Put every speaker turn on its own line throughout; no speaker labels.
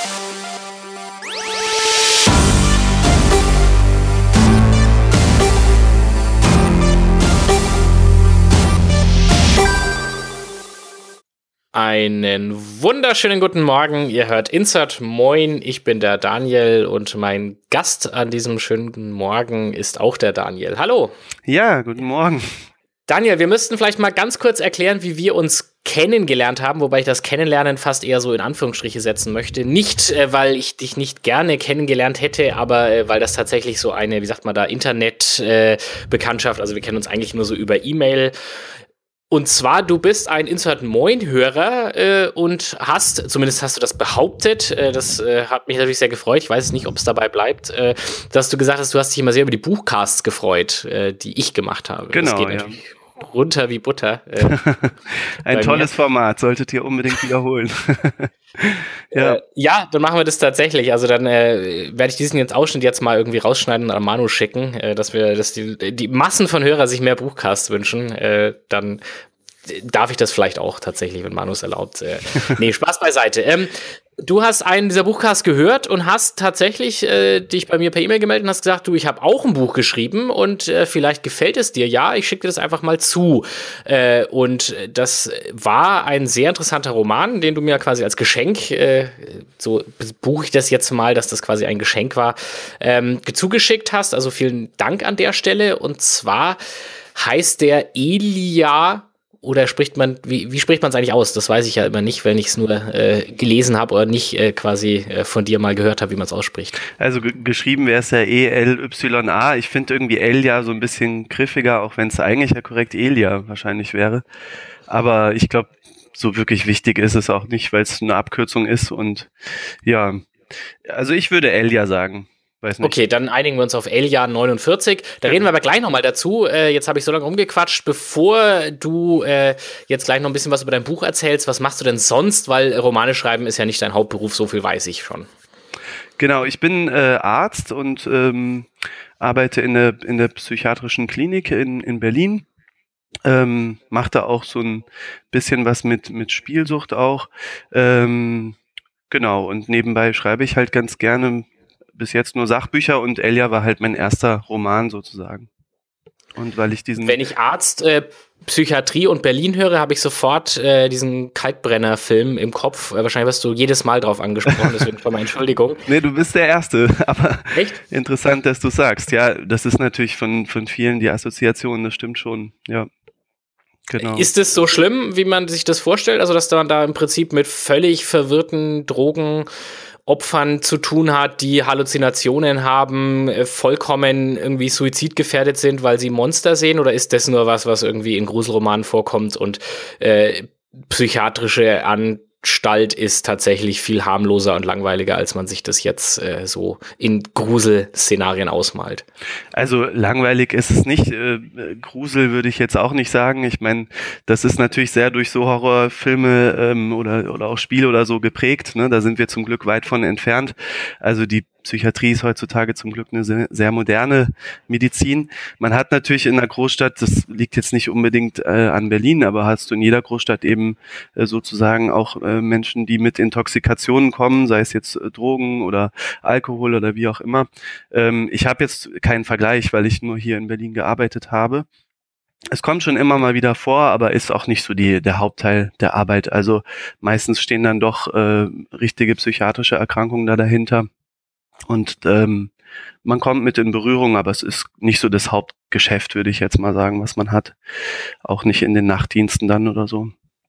Einen wunderschönen guten Morgen. Ihr hört Insert Moin. Ich bin der Daniel und mein Gast an diesem schönen Morgen ist auch der Daniel. Hallo.
Ja, guten Morgen.
Daniel, wir müssten vielleicht mal ganz kurz erklären, wie wir uns kennengelernt haben, wobei ich das Kennenlernen fast eher so in Anführungsstriche setzen möchte. Nicht, weil ich dich nicht gerne kennengelernt hätte, aber weil das tatsächlich so eine, wie sagt man da, Internet-Bekanntschaft, also wir kennen uns eigentlich nur so über E-Mail. Und zwar, du bist ein Insert Moin-Hörer und zumindest hast du das behauptet, das hat mich natürlich sehr gefreut, ich weiß nicht, ob es dabei bleibt, dass du gesagt hast, du hast dich immer sehr über die Buchcasts gefreut, die ich gemacht habe.
Genau,
das geht natürlich runter wie Butter.
Ein tolles Format, solltet ihr unbedingt wiederholen.
Ja, dann machen wir das tatsächlich. Also dann werde ich diesen Ausschnitt jetzt mal irgendwie rausschneiden und an Manu schicken, dass die Massen von Hörern sich mehr Buchcasts wünschen. Dann darf ich das vielleicht auch tatsächlich, wenn Manu es erlaubt. Nee, Spaß beiseite. Du hast einen dieser Buchcasts gehört und hast tatsächlich dich bei mir per E-Mail gemeldet und hast gesagt, du, ich habe auch ein Buch geschrieben und vielleicht gefällt es dir. Ja, ich schicke dir das einfach mal zu. Und das war ein sehr interessanter Roman, den du mir quasi als Geschenk, so buche ich das jetzt mal, dass das quasi ein Geschenk war, zugeschickt hast. Also vielen Dank an der Stelle. Und zwar heißt der Elia. Oder wie spricht man es eigentlich aus? Das weiß ich ja immer nicht, wenn ich es nur gelesen habe oder nicht quasi von dir mal gehört habe, wie man es ausspricht.
Also geschrieben wäre es ja E-L-Y-A. Ich finde irgendwie Elia so ein bisschen griffiger, auch wenn es eigentlich ja korrekt Elia wahrscheinlich wäre. Aber ich glaube, so wirklich wichtig ist es auch nicht, weil es eine Abkürzung ist. Und ja, also ich würde Elia sagen.
Okay, dann einigen wir uns auf Elia 49. Da reden wir aber gleich nochmal dazu. Jetzt habe ich so lange rumgequatscht. Bevor du jetzt gleich noch ein bisschen was über dein Buch erzählst, was machst du denn sonst? Weil Romane schreiben ist ja nicht dein Hauptberuf, so viel weiß ich schon.
Genau, ich bin Arzt und arbeite in der psychiatrischen Klinik in Berlin. Mache da auch so ein bisschen was mit Spielsucht auch. Genau, und nebenbei schreibe ich halt ganz gerne bis jetzt nur Sachbücher und Elia war halt mein erster Roman sozusagen. Und weil ich
Wenn ich Arzt, Psychiatrie und Berlin höre, habe ich sofort diesen Kalkbrenner-Film im Kopf. Wahrscheinlich wirst du jedes Mal drauf angesprochen, deswegen schon mal Entschuldigung.
Nee, du bist der Erste, aber
echt?
Interessant, dass du sagst. Ja, das ist natürlich von vielen die Assoziation, das stimmt schon, ja. Genau.
Ist es so schlimm, wie man sich das vorstellt? Also, dass man da im Prinzip mit völlig verwirrten Drogenopfern zu tun hat, die Halluzinationen haben, vollkommen irgendwie suizidgefährdet sind, weil sie Monster sehen? Oder ist das nur was irgendwie in Gruselromanen vorkommt und psychiatrische Anstalt ist tatsächlich viel harmloser und langweiliger, als man sich das jetzt so in Gruselszenarien ausmalt?
Also langweilig ist es nicht. Grusel würde ich jetzt auch nicht sagen. Ich meine, das ist natürlich sehr durch so Horrorfilme oder auch Spiele oder so geprägt. Ne? Da sind wir zum Glück weit von entfernt. Also die Psychiatrie ist heutzutage zum Glück eine sehr moderne Medizin. Man hat natürlich in einer Großstadt, das liegt jetzt nicht unbedingt an Berlin, aber hast du in jeder Großstadt eben sozusagen auch Menschen, die mit Intoxikationen kommen, sei es jetzt Drogen oder Alkohol oder wie auch immer. Ich habe jetzt keinen Vergleich, weil ich nur hier in Berlin gearbeitet habe. Es kommt schon immer mal wieder vor, aber ist auch nicht so der Hauptteil der Arbeit. Also meistens stehen dann doch richtige psychiatrische Erkrankungen dahinter. Und man kommt mit in Berührung, aber es ist nicht so das Hauptgeschäft, würde ich jetzt mal sagen, was man hat. Auch nicht in den Nachtdiensten dann oder so.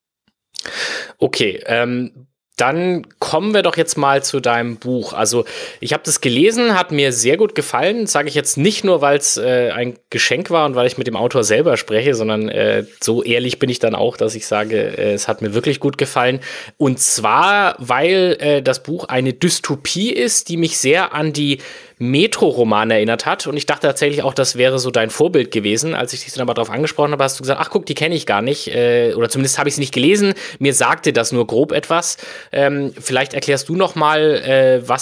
Okay, dann kommen wir doch jetzt mal zu deinem Buch. Also ich habe das gelesen, hat mir sehr gut gefallen. Sage ich jetzt nicht nur, weil es ein Geschenk war und weil ich mit dem Autor selber spreche, sondern so ehrlich bin ich dann auch, dass ich sage, es hat mir wirklich gut gefallen. Und zwar, weil das Buch eine Dystopie ist, die mich sehr an die Metro-Roman erinnert hat. Und ich dachte tatsächlich auch, das wäre so dein Vorbild gewesen. Als ich dich dann aber darauf angesprochen habe, hast du gesagt, ach guck, die kenne ich gar nicht. Oder zumindest habe ich sie nicht gelesen. Mir sagte das nur grob etwas. Vielleicht erklärst du noch mal,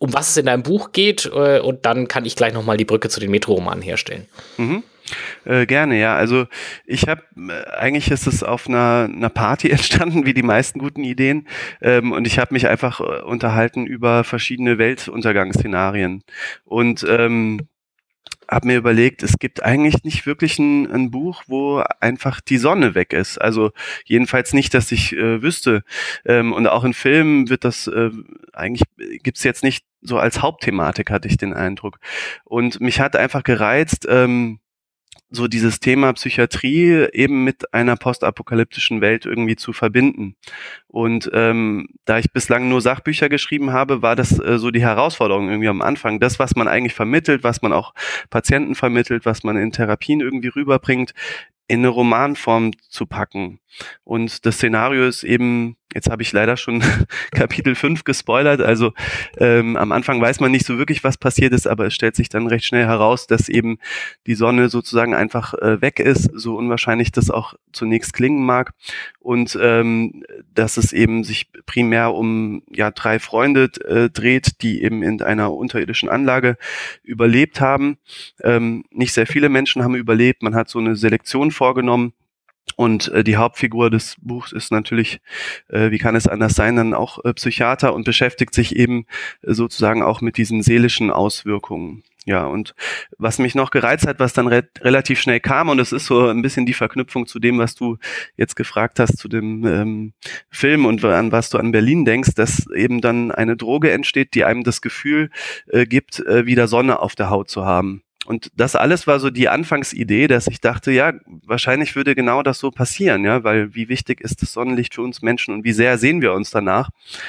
um was es in deinem Buch geht, und dann kann ich gleich nochmal die Brücke zu den Metro-Romanen herstellen.
Gerne, ja. Also ich habe, eigentlich ist es auf einer Party entstanden, wie die meisten guten Ideen. Und ich habe mich einfach unterhalten über verschiedene Weltuntergangsszenarien. Und habe mir überlegt, es gibt eigentlich nicht wirklich ein Buch, wo einfach die Sonne weg ist. Also jedenfalls nicht, dass ich wüsste. Und auch in Filmen wird das eigentlich gibt's jetzt nicht so als Hauptthematik, hatte ich den Eindruck. Und mich hat einfach gereizt, so dieses Thema Psychiatrie eben mit einer postapokalyptischen Welt irgendwie zu verbinden. Und da ich bislang nur Sachbücher geschrieben habe, war das so die Herausforderung irgendwie am Anfang. Das, was man eigentlich vermittelt, was man auch Patienten vermittelt, was man in Therapien irgendwie rüberbringt, in eine Romanform zu packen. Und das Szenario ist eben, jetzt habe ich leider schon Kapitel 5 gespoilert, also am Anfang weiß man nicht so wirklich, was passiert ist, aber es stellt sich dann recht schnell heraus, dass eben die Sonne sozusagen einfach weg ist, so unwahrscheinlich das auch zunächst klingen mag, und dass es eben sich primär um 3 Freunde dreht, die eben in einer unterirdischen Anlage überlebt haben. Nicht sehr viele Menschen haben überlebt, man hat so eine Selektion vorgenommen. Und die Hauptfigur des Buchs ist natürlich, wie kann es anders sein, dann auch Psychiater und beschäftigt sich eben sozusagen auch mit diesen seelischen Auswirkungen. Ja, und was mich noch gereizt hat, was dann relativ schnell kam, und es ist so ein bisschen die Verknüpfung zu dem, was du jetzt gefragt hast, zu dem Film und an was du an Berlin denkst, dass eben dann eine Droge entsteht, die einem das Gefühl gibt, wieder Sonne auf der Haut zu haben. Und das alles war so die Anfangsidee, dass ich dachte, ja, wahrscheinlich würde genau das so passieren, ja, weil wie wichtig ist das Sonnenlicht für uns Menschen und wie sehr sehen wir uns danach?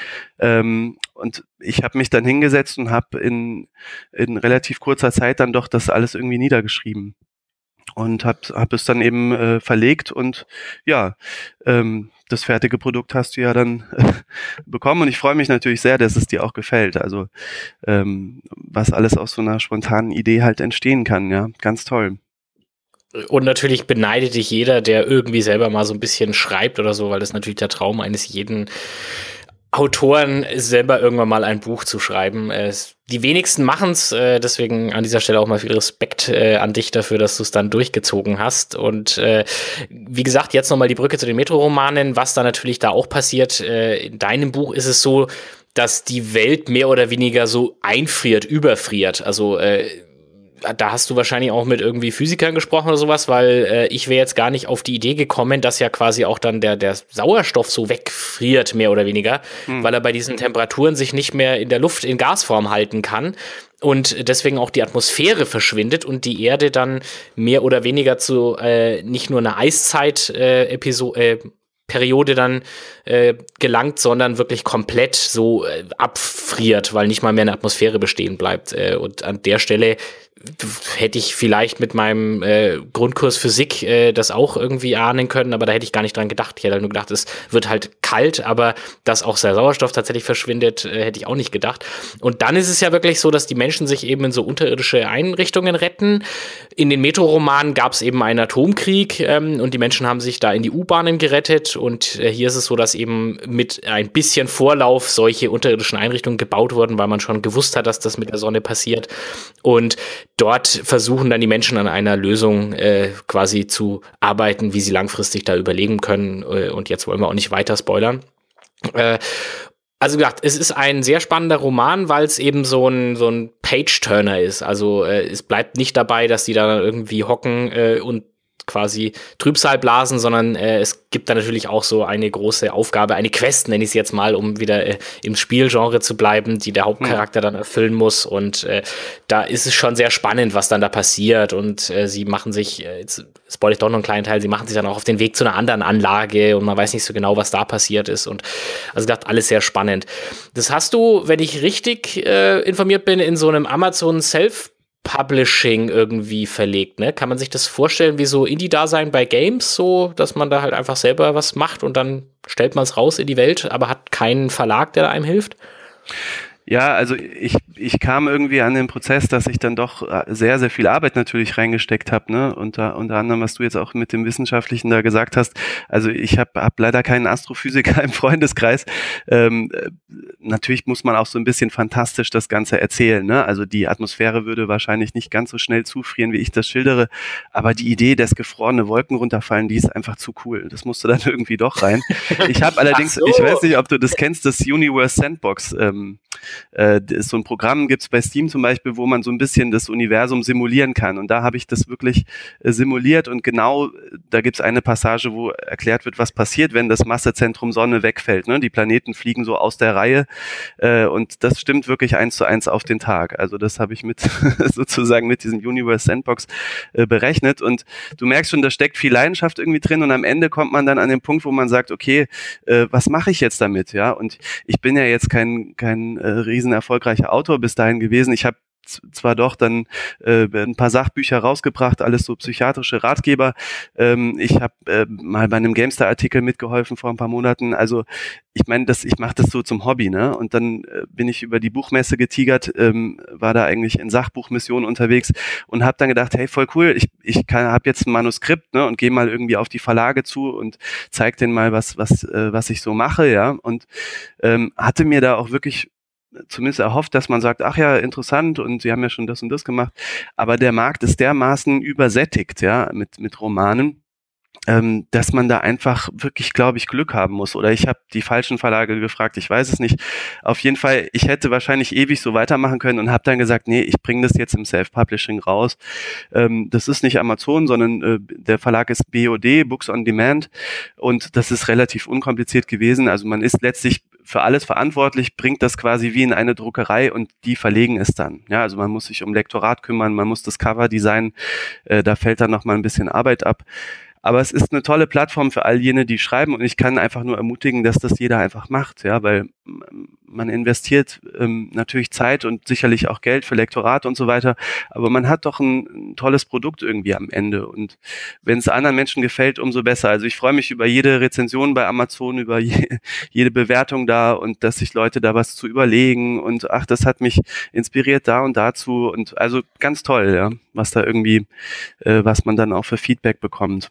Und ich habe mich dann hingesetzt und habe in relativ kurzer Zeit dann doch das alles irgendwie niedergeschrieben und hab es dann eben verlegt und ja, das fertige Produkt hast du ja dann bekommen, und ich freue mich natürlich sehr, dass es dir auch gefällt. Also was alles aus so einer spontanen Idee halt entstehen kann, ja, ganz toll.
Und natürlich beneidet dich jeder, der irgendwie selber mal so ein bisschen schreibt oder so, weil das natürlich der Traum eines jeden Autoren ist, selber irgendwann mal ein Buch zu schreiben. Die wenigsten machen es, deswegen an dieser Stelle auch mal viel Respekt an dich dafür, dass du es dann durchgezogen hast. Und wie gesagt, jetzt nochmal die Brücke zu den Metro-Romanen, was da natürlich da auch passiert. In deinem Buch ist es so, dass die Welt mehr oder weniger so einfriert, überfriert. Also da hast du wahrscheinlich auch mit irgendwie Physikern gesprochen oder sowas, weil ich wäre jetzt gar nicht auf die Idee gekommen, dass ja quasi auch dann der Sauerstoff so wegfriert, mehr oder weniger, weil er bei diesen Temperaturen sich nicht mehr in der Luft in Gasform halten kann und deswegen auch die Atmosphäre verschwindet und die Erde dann mehr oder weniger zu nicht nur einer Periode dann gelangt, sondern wirklich komplett so abfriert, weil nicht mal mehr eine Atmosphäre bestehen bleibt. Und an der Stelle hätte ich vielleicht mit meinem Grundkurs Physik das auch irgendwie ahnen können, aber da hätte ich gar nicht dran gedacht. Ich hätte halt nur gedacht, es wird halt kalt, aber dass auch der Sauerstoff tatsächlich verschwindet, hätte ich auch nicht gedacht. Und dann ist es ja wirklich so, dass die Menschen sich eben in so unterirdische Einrichtungen retten. In den Metro-Romanen gab es eben einen Atomkrieg und die Menschen haben sich da in die U-Bahnen gerettet, und hier ist es so, dass eben mit ein bisschen Vorlauf solche unterirdischen Einrichtungen gebaut wurden, weil man schon gewusst hat, dass das mit der Sonne passiert, und dort versuchen dann die Menschen an einer Lösung quasi zu arbeiten, wie sie langfristig da überleben können. Und jetzt wollen wir auch nicht weiter spoilern. Also gesagt, es ist ein sehr spannender Roman, weil es eben so ein Page-Turner ist. Also es bleibt nicht dabei, dass die da irgendwie hocken und quasi Trübsal blasen, sondern es gibt da natürlich auch so eine große Aufgabe, eine Quest, nenne ich es jetzt mal, um wieder im Spielgenre zu bleiben, die der Hauptcharakter dann erfüllen muss, und da ist es schon sehr spannend, was dann da passiert, und sie machen sich, jetzt spoil ich doch noch einen kleinen Teil, sie machen sich dann auch auf den Weg zu einer anderen Anlage und man weiß nicht so genau, was da passiert ist, und also gesagt, alles sehr spannend. Das hast du, wenn ich richtig informiert bin, in so einem Amazon Self-Publishing irgendwie verlegt, ne? Kann man sich das vorstellen wie so Indie-Dasein bei Games, so, dass man da halt einfach selber was macht und dann stellt man es raus in die Welt, aber hat keinen Verlag, der einem hilft?
Ja, also ich kam irgendwie an den Prozess, dass ich dann doch sehr, sehr viel Arbeit natürlich reingesteckt habe, ne? Unter anderem, was du jetzt auch mit dem Wissenschaftlichen da gesagt hast. Also ich hab leider keinen Astrophysiker im Freundeskreis. Natürlich muss man auch so ein bisschen fantastisch das Ganze erzählen, ne? Also die Atmosphäre würde wahrscheinlich nicht ganz so schnell zufrieren, wie ich das schildere, aber die Idee, dass gefrorene Wolken runterfallen, die ist einfach zu cool. Das musste dann irgendwie doch rein. Ich habe allerdings,
So.
ich weiß nicht, ob du das kennst, das Universe Sandbox. Ist so ein Programm, gibt's bei Steam zum Beispiel, wo man so ein bisschen das Universum simulieren kann. Und da habe ich das wirklich simuliert und genau, da gibt's eine Passage, wo erklärt wird, was passiert, wenn das Massezentrum Sonne wegfällt. Ne? Die Planeten fliegen so aus der Reihe und das stimmt wirklich 1:1 auf den Tag. Also das habe ich mit sozusagen mit diesem Universe Sandbox berechnet und du merkst schon, da steckt viel Leidenschaft irgendwie drin und am Ende kommt man dann an den Punkt, wo man sagt, okay, was mache ich jetzt damit? Ja, und ich bin ja jetzt kein riesen erfolgreicher Autor bis dahin gewesen. Ich habe zwar doch dann ein paar Sachbücher rausgebracht, alles so psychiatrische Ratgeber. Ich habe mal bei einem GameStar-Artikel mitgeholfen vor ein paar Monaten. Also ich meine, ich mache das so zum Hobby, ne? Und dann bin ich über die Buchmesse getigert, war da eigentlich in Sachbuchmissionen unterwegs und habe dann gedacht, hey, voll cool, ich habe jetzt ein Manuskript, ne? Und gehe mal irgendwie auf die Verlage zu und zeige denen mal, was ich so mache, ja. Und hatte mir da auch wirklich zumindest erhofft, dass man sagt, ach ja, interessant und sie haben ja schon das und das gemacht. Aber der Markt ist dermaßen übersättigt, ja, mit Romanen, dass man da einfach wirklich, glaube ich, Glück haben muss. Oder ich habe die falschen Verlage gefragt, ich weiß es nicht. Auf jeden Fall, ich hätte wahrscheinlich ewig so weitermachen können und habe dann gesagt, nee, ich bringe das jetzt im Self-Publishing raus. Das ist nicht Amazon, sondern der Verlag ist BOD, Books on Demand. Und das ist relativ unkompliziert gewesen. Also man ist letztlich für alles verantwortlich, bringt das quasi wie in eine Druckerei und die verlegen es dann. Ja, also man muss sich um Lektorat kümmern, man muss das Cover designen, da fällt dann noch mal ein bisschen Arbeit ab. Aber es ist eine tolle Plattform für all jene, die schreiben und ich kann einfach nur ermutigen, dass das jeder einfach macht, ja, weil man investiert natürlich Zeit und sicherlich auch Geld für Lektorat und so weiter, aber man hat doch ein tolles Produkt irgendwie am Ende und wenn es anderen Menschen gefällt, umso besser. Also ich freue mich über jede Rezension bei Amazon, über jede Bewertung da und dass sich Leute da was zu überlegen und ach, das hat mich inspiriert da und dazu und also ganz toll, ja, was da irgendwie, was man dann auch für Feedback bekommt.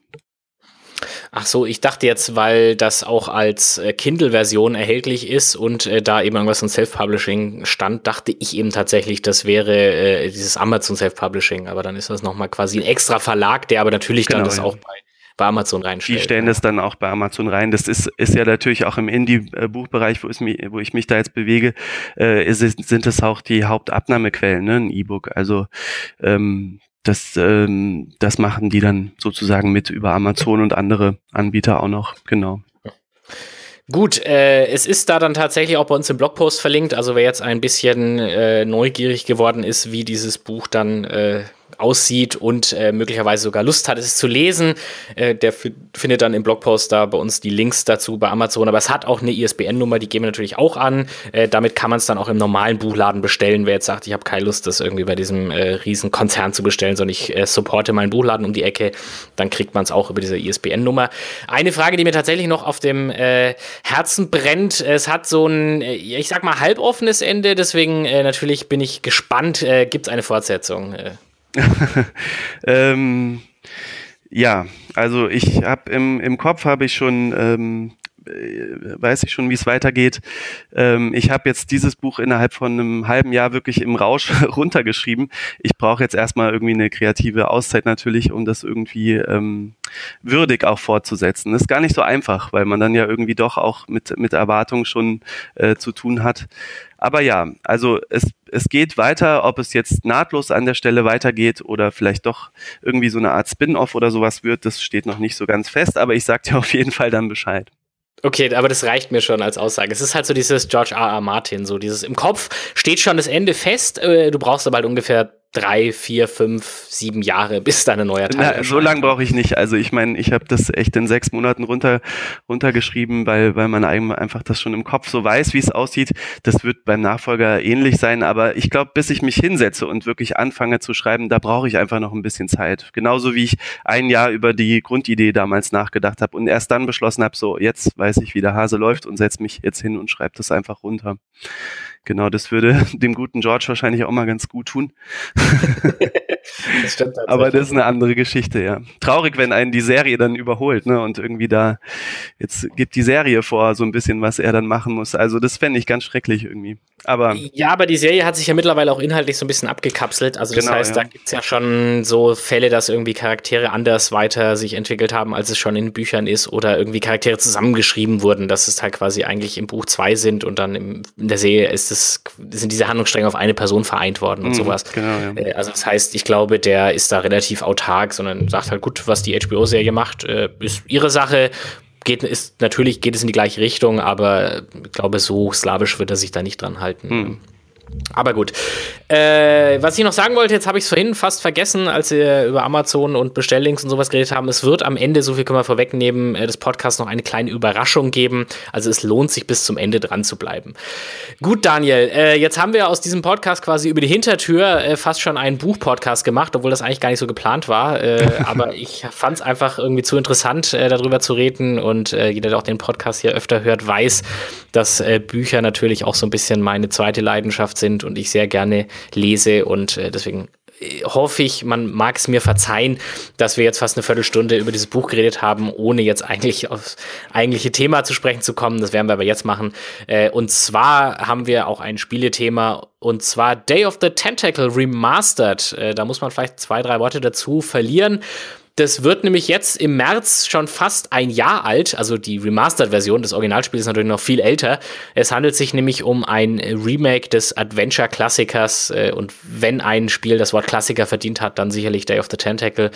Ach so, ich dachte jetzt, weil das auch als Kindle-Version erhältlich ist und da eben irgendwas von Self-Publishing stand, dachte ich eben tatsächlich, das wäre dieses Amazon Self-Publishing. Aber dann ist das nochmal quasi ein extra Verlag, der aber natürlich dann das auch bei Amazon reinstellt.
Die stellen das dann auch bei Amazon rein. Das ist ja natürlich auch im Indie-Buchbereich, wo ich mich da jetzt bewege, sind es auch die Hauptabnahmequellen, ne, ein E-Book. Also das machen die dann sozusagen mit über Amazon und andere Anbieter auch noch, genau.
Gut, es ist da dann tatsächlich auch bei uns im Blogpost verlinkt, also wer jetzt ein bisschen neugierig geworden ist, wie dieses Buch dann aussieht und möglicherweise sogar Lust hat, es zu lesen, der findet dann im Blogpost da bei uns die Links dazu bei Amazon, aber es hat auch eine ISBN-Nummer, die geben wir natürlich auch an, damit kann man es dann auch im normalen Buchladen bestellen, wer jetzt sagt, ich habe keine Lust, das irgendwie bei diesem riesen Konzern zu bestellen, sondern ich supporte meinen Buchladen um die Ecke, dann kriegt man es auch über diese ISBN-Nummer. Eine Frage, die mir tatsächlich noch auf dem Herzen brennt, es hat so ein, ich sag mal, halboffenes Ende, deswegen natürlich bin ich gespannt, gibt es eine Fortsetzung?
Ja, also ich habe im Kopf habe ich schon weiß ich schon, wie es weitergeht. Ich habe jetzt dieses Buch innerhalb von einem halben Jahr wirklich im Rausch runtergeschrieben. Ich brauche jetzt erstmal irgendwie eine kreative Auszeit natürlich, um das irgendwie würdig auch fortzusetzen. Das ist gar nicht so einfach, weil man dann ja irgendwie doch auch mit Erwartungen schon zu tun hat. Aber ja, also es geht weiter, ob es jetzt nahtlos an der Stelle weitergeht oder vielleicht doch irgendwie so eine Art Spin-off oder sowas wird, das steht noch nicht so ganz fest, aber ich sag dir auf jeden Fall dann Bescheid.
Okay, aber das reicht mir schon als Aussage. Es ist halt so dieses George R. R. Martin, so dieses im Kopf steht schon das Ende fest, du brauchst aber halt ungefähr 3, 4, 5, 7 Jahre, bis dann ein neuer Teil erscheint.
So lange brauche ich nicht. Also ich meine, ich habe das echt in 6 Monaten runtergeschrieben, weil man einfach das schon im Kopf so weiß, wie es aussieht. Das wird beim Nachfolger ähnlich sein, aber ich glaube, bis ich mich hinsetze und wirklich anfange zu schreiben, da brauche ich einfach noch ein bisschen Zeit. Genauso wie ich ein Jahr über die Grundidee damals nachgedacht habe und erst dann beschlossen habe, so jetzt weiß ich, wie der Hase läuft und setze mich jetzt hin und schreibe das einfach runter. Genau, das würde dem guten George wahrscheinlich auch mal ganz gut tun.
Das stimmt tatsächlich.
Aber das ist eine andere Geschichte, ja. Traurig, wenn einen die Serie dann überholt, ne? Und irgendwie da, jetzt gibt die Serie vor, so ein bisschen, was er dann machen muss. Also das fände ich ganz schrecklich irgendwie. Aber
ja, aber die Serie hat sich ja mittlerweile auch inhaltlich so ein bisschen abgekapselt. Also das
genau,
heißt,
ja.
da gibt's ja schon so Fälle, dass irgendwie Charaktere anders weiter sich entwickelt haben, als es schon in Büchern ist, oder irgendwie Charaktere zusammengeschrieben wurden, dass es halt quasi eigentlich im Buch 2 sind und dann in der Serie sind diese Handlungsstränge auf eine Person vereint worden und sowas.
Genau, ja.
Also das heißt, ich glaube, der ist da relativ autark, sondern sagt halt, gut, was die HBO-Serie macht, ist ihre Sache. Geht es in die gleiche Richtung, aber ich glaube, so slawisch wird er sich da nicht dran halten. Aber gut. Was ich noch sagen wollte, jetzt habe ich es vorhin fast vergessen, als wir über Amazon und Bestelllinks und sowas geredet haben. Es wird am Ende, so viel können wir vorwegnehmen, des Podcasts noch eine kleine Überraschung geben. Also es lohnt sich, bis zum Ende dran zu bleiben. Gut, Daniel, jetzt haben wir aus diesem Podcast quasi über die Hintertür fast schon einen Buch-Podcast gemacht, obwohl das eigentlich gar nicht so geplant war. Aber ich fand es einfach irgendwie zu interessant, darüber zu reden. Und jeder, der auch den Podcast hier öfter hört, weiß, dass Bücher natürlich auch so ein bisschen meine zweite Leidenschaft sind und ich sehr gerne lese und deswegen hoffe ich, man mag es mir verzeihen, dass wir jetzt fast eine Viertelstunde über dieses Buch geredet haben, ohne jetzt eigentlich aufs eigentliche Thema zu sprechen zu kommen. Das werden wir aber jetzt machen. Und zwar haben wir auch ein Spielethema, und zwar Day of the Tentacle Remastered. Da muss man vielleicht 2-3 Worte dazu verlieren. Das wird nämlich jetzt im März schon fast ein Jahr alt, also die Remastered-Version des Originalspiels ist natürlich noch viel älter. Es handelt sich nämlich um ein Remake des Adventure-Klassikers und wenn ein Spiel das Wort Klassiker verdient hat, dann sicherlich Day of the Tentacle,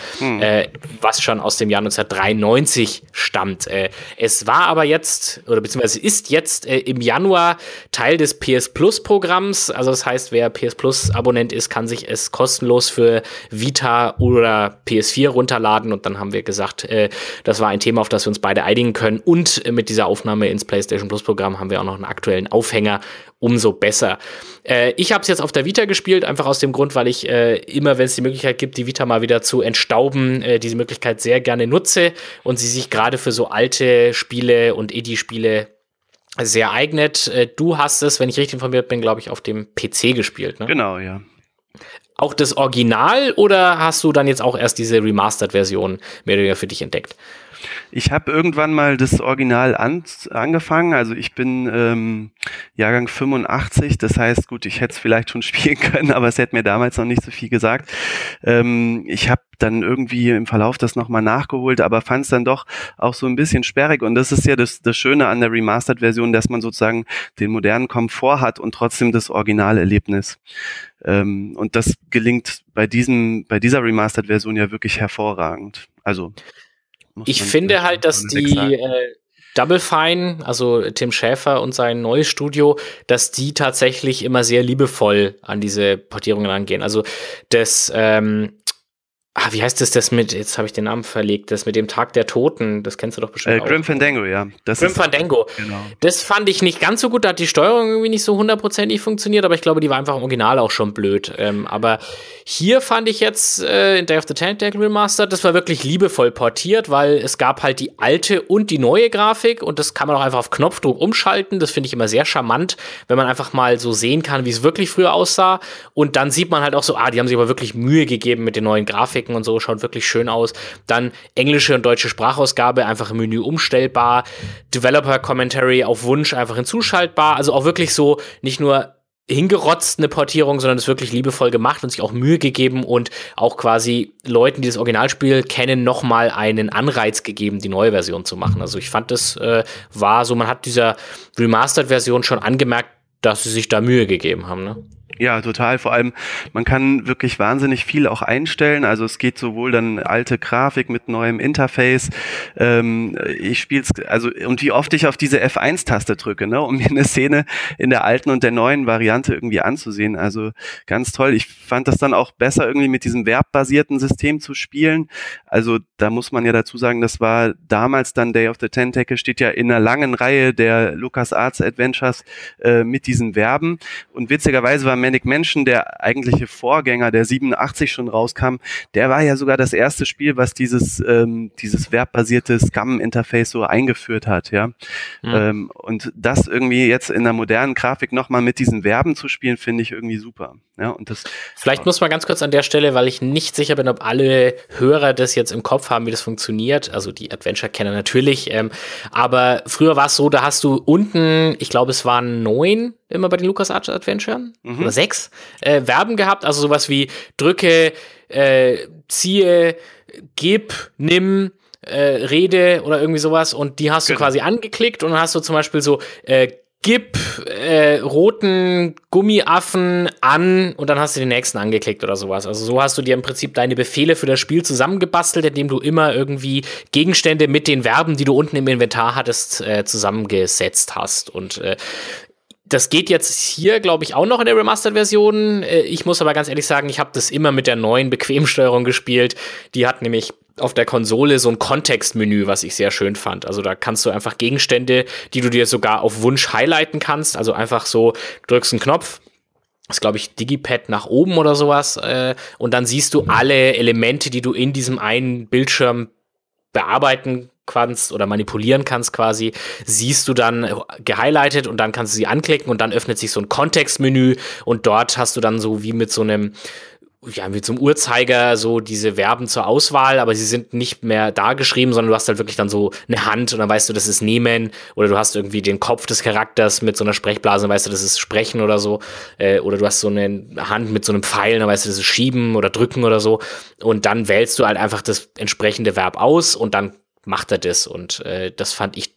was schon aus dem Jahr 1993 stammt. Es war aber jetzt, oder beziehungsweise ist jetzt im Januar Teil des PS Plus-Programms, also das heißt, wer PS Plus-Abonnent ist, kann sich es kostenlos für Vita oder PS4 runterladen. Und dann haben wir gesagt, das war ein Thema, auf das wir uns beide einigen können. Und mit dieser Aufnahme ins PlayStation Plus Programm haben wir auch noch einen aktuellen Aufhänger. Umso besser. Ich habe es jetzt auf der Vita gespielt, einfach aus dem Grund, weil ich immer, wenn es die Möglichkeit gibt, die Vita mal wieder zu entstauben, diese Möglichkeit sehr gerne nutze und sie sich gerade für so alte Spiele und Indie-Spiele sehr eignet. Du hast es, wenn ich richtig informiert bin, glaube ich, auf dem PC gespielt, ne?
Genau, ja.
Auch das Original oder hast du dann jetzt auch erst diese Remastered-Version mehr oder weniger für dich entdeckt?
Ich habe irgendwann mal das Original angefangen, also ich bin Jahrgang 85, das heißt, gut, ich hätte es vielleicht schon spielen können, aber es hätte mir damals noch nicht so viel gesagt. Ich habe dann irgendwie im Verlauf das nochmal nachgeholt, aber fand es dann doch auch so ein bisschen sperrig und das ist ja das Schöne an der Remastered-Version, dass man sozusagen den modernen Komfort hat und trotzdem das Originalerlebnis. Und das gelingt bei dieser Remastered-Version ja wirklich hervorragend. Also
ich finde halt, dass die Double Fine, also Tim Schafer und sein neues Studio, dass die tatsächlich immer sehr liebevoll an diese Portierungen angehen. Also das wie heißt das mit, jetzt habe ich den Namen verlegt, das mit dem Tag der Toten, das kennst du doch bestimmt auch.
Grim Fandango, ja.
Grim Fandango. Genau. Das fand ich nicht ganz so gut, da hat die Steuerung irgendwie nicht so hundertprozentig funktioniert, aber ich glaube, die war einfach im Original auch schon blöd. Aber hier fand ich jetzt in Day of the Tentacle Remastered, das war wirklich liebevoll portiert, weil es gab halt die alte und die neue Grafik und das kann man auch einfach auf Knopfdruck umschalten. Das finde ich immer sehr charmant, wenn man einfach mal so sehen kann, wie es wirklich früher aussah. Und dann sieht man halt auch so, die haben sich aber wirklich Mühe gegeben mit den neuen Grafiken und so, schaut wirklich schön aus. Dann englische und deutsche Sprachausgabe einfach im Menü umstellbar, Developer Commentary auf Wunsch einfach hinzuschaltbar, also auch wirklich so nicht nur hingerotzt eine Portierung, sondern es wirklich liebevoll gemacht und sich auch Mühe gegeben und auch quasi Leuten, die das Originalspiel kennen, nochmal einen Anreiz gegeben, die neue Version zu machen. Also ich fand, das war so, man hat dieser Remastered-Version schon angemerkt, dass sie sich da Mühe gegeben haben, ne?
Ja, total. Vor allem, man kann wirklich wahnsinnig viel auch einstellen. Also es geht sowohl dann alte Grafik mit neuem Interface. Ich spiel's, also und wie oft ich auf diese F1-Taste drücke, ne, um mir eine Szene in der alten und der neuen Variante irgendwie anzusehen. Also ganz toll. Ich fand das dann auch besser, irgendwie mit diesem verbbasierten System zu spielen. Also da muss man ja dazu sagen, das war damals dann Day of the Tentacle, steht ja in einer langen Reihe der LucasArts Adventures mit diesen Verben. Und witzigerweise war Manic Mansion, der eigentliche Vorgänger, der 87 schon rauskam, der war ja sogar das erste Spiel, was dieses verbbasierte SCUM-Interface so eingeführt hat, ja. Und das irgendwie jetzt in der modernen Grafik nochmal mit diesen Verben zu spielen, finde ich irgendwie super. Ja, und das
vielleicht muss man ganz kurz an der Stelle, weil ich nicht sicher bin, ob alle Hörer das jetzt im Kopf haben, wie das funktioniert. Also die Adventure-Kenner natürlich. Aber früher war es so, da hast du unten, ich glaube, es waren 9 immer bei den LucasArts Adventuren oder 6 Verben gehabt. Also sowas wie drücke, ziehe, gib, nimm, rede oder irgendwie sowas. Und die hast du quasi angeklickt und dann hast du zum Beispiel so gib roten Gummiaffen an und dann hast du den nächsten angeklickt oder sowas. Also so hast du dir im Prinzip deine Befehle für das Spiel zusammengebastelt, indem du immer irgendwie Gegenstände mit den Verben, die du unten im Inventar hattest, zusammengesetzt hast. Und das geht jetzt hier, glaube ich, auch noch in der Remastered-Version. Ich muss aber ganz ehrlich sagen, ich habe das immer mit der neuen Bequemsteuerung gespielt. Die hat nämlich auf der Konsole so ein Kontextmenü, was ich sehr schön fand. Also da kannst du einfach Gegenstände, die du dir sogar auf Wunsch highlighten kannst, also einfach so, drückst einen Knopf, das ist, glaube ich, Digipad nach oben oder sowas, und dann siehst du alle Elemente, die du in diesem einen Bildschirm bearbeiten kannst oder manipulieren kannst quasi, siehst du dann gehighlightet und dann kannst du sie anklicken und dann öffnet sich so ein Kontextmenü und dort hast du dann so wie mit so einem Uhrzeiger so diese Verben zur Auswahl, aber sie sind nicht mehr da geschrieben, sondern du hast halt wirklich dann so eine Hand und dann weißt du, das ist nehmen, oder du hast irgendwie den Kopf des Charakters mit so einer Sprechblase und weißt du, das ist sprechen oder so, oder du hast so eine Hand mit so einem Pfeil, dann weißt du, das ist schieben oder drücken oder so, und dann wählst du halt einfach das entsprechende Verb aus und dann macht er das, und das fand ich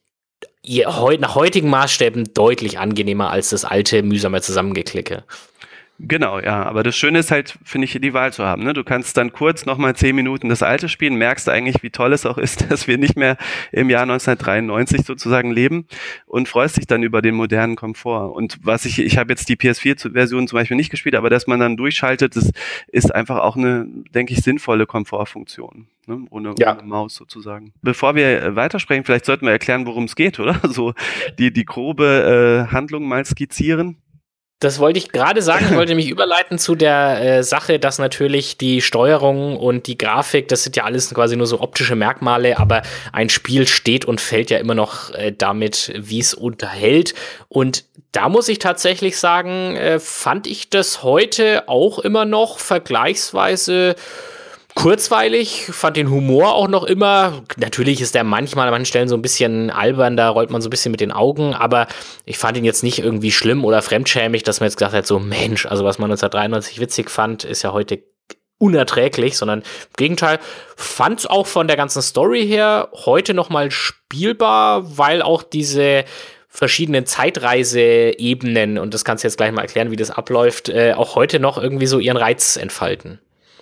nach heutigen Maßstäben deutlich angenehmer als das alte mühsame Zusammengeklicke.
Genau, ja, aber das Schöne ist halt, finde ich, die Wahl zu haben, ne? Du kannst dann kurz nochmal 10 Minuten das alte spielen, merkst eigentlich, wie toll es auch ist, dass wir nicht mehr im Jahr 1993 sozusagen leben, und freust dich dann über den modernen Komfort. Und ich habe jetzt die PS4-Version zum Beispiel nicht gespielt, aber dass man dann durchschaltet, das ist einfach auch eine, denke ich, sinnvolle Komfortfunktion, ne? Ohne Maus sozusagen. Bevor wir weitersprechen, vielleicht sollten wir erklären, worum es geht, oder? So die grobe Handlung mal skizzieren.
Das wollte ich gerade sagen. Ich wollte nämlich überleiten zu der Sache, dass natürlich die Steuerung und die Grafik, das sind ja alles quasi nur so optische Merkmale, aber ein Spiel steht und fällt ja immer noch damit, wie es unterhält. Und da muss ich tatsächlich sagen, fand ich das heute auch immer noch vergleichsweise kurzweilig, fand den Humor auch noch immer, natürlich ist der manchmal an manchen Stellen so ein bisschen albern, da rollt man so ein bisschen mit den Augen, aber ich fand ihn jetzt nicht irgendwie schlimm oder fremdschämig, dass man jetzt gesagt hat, so Mensch, also was man 1993 witzig fand, ist ja heute unerträglich, sondern im Gegenteil, fand es auch von der ganzen Story her heute noch mal spielbar, weil auch diese verschiedenen Zeitreise-Ebenen, und das kannst du jetzt gleich mal erklären, wie das abläuft, auch heute noch irgendwie so ihren Reiz entfalten.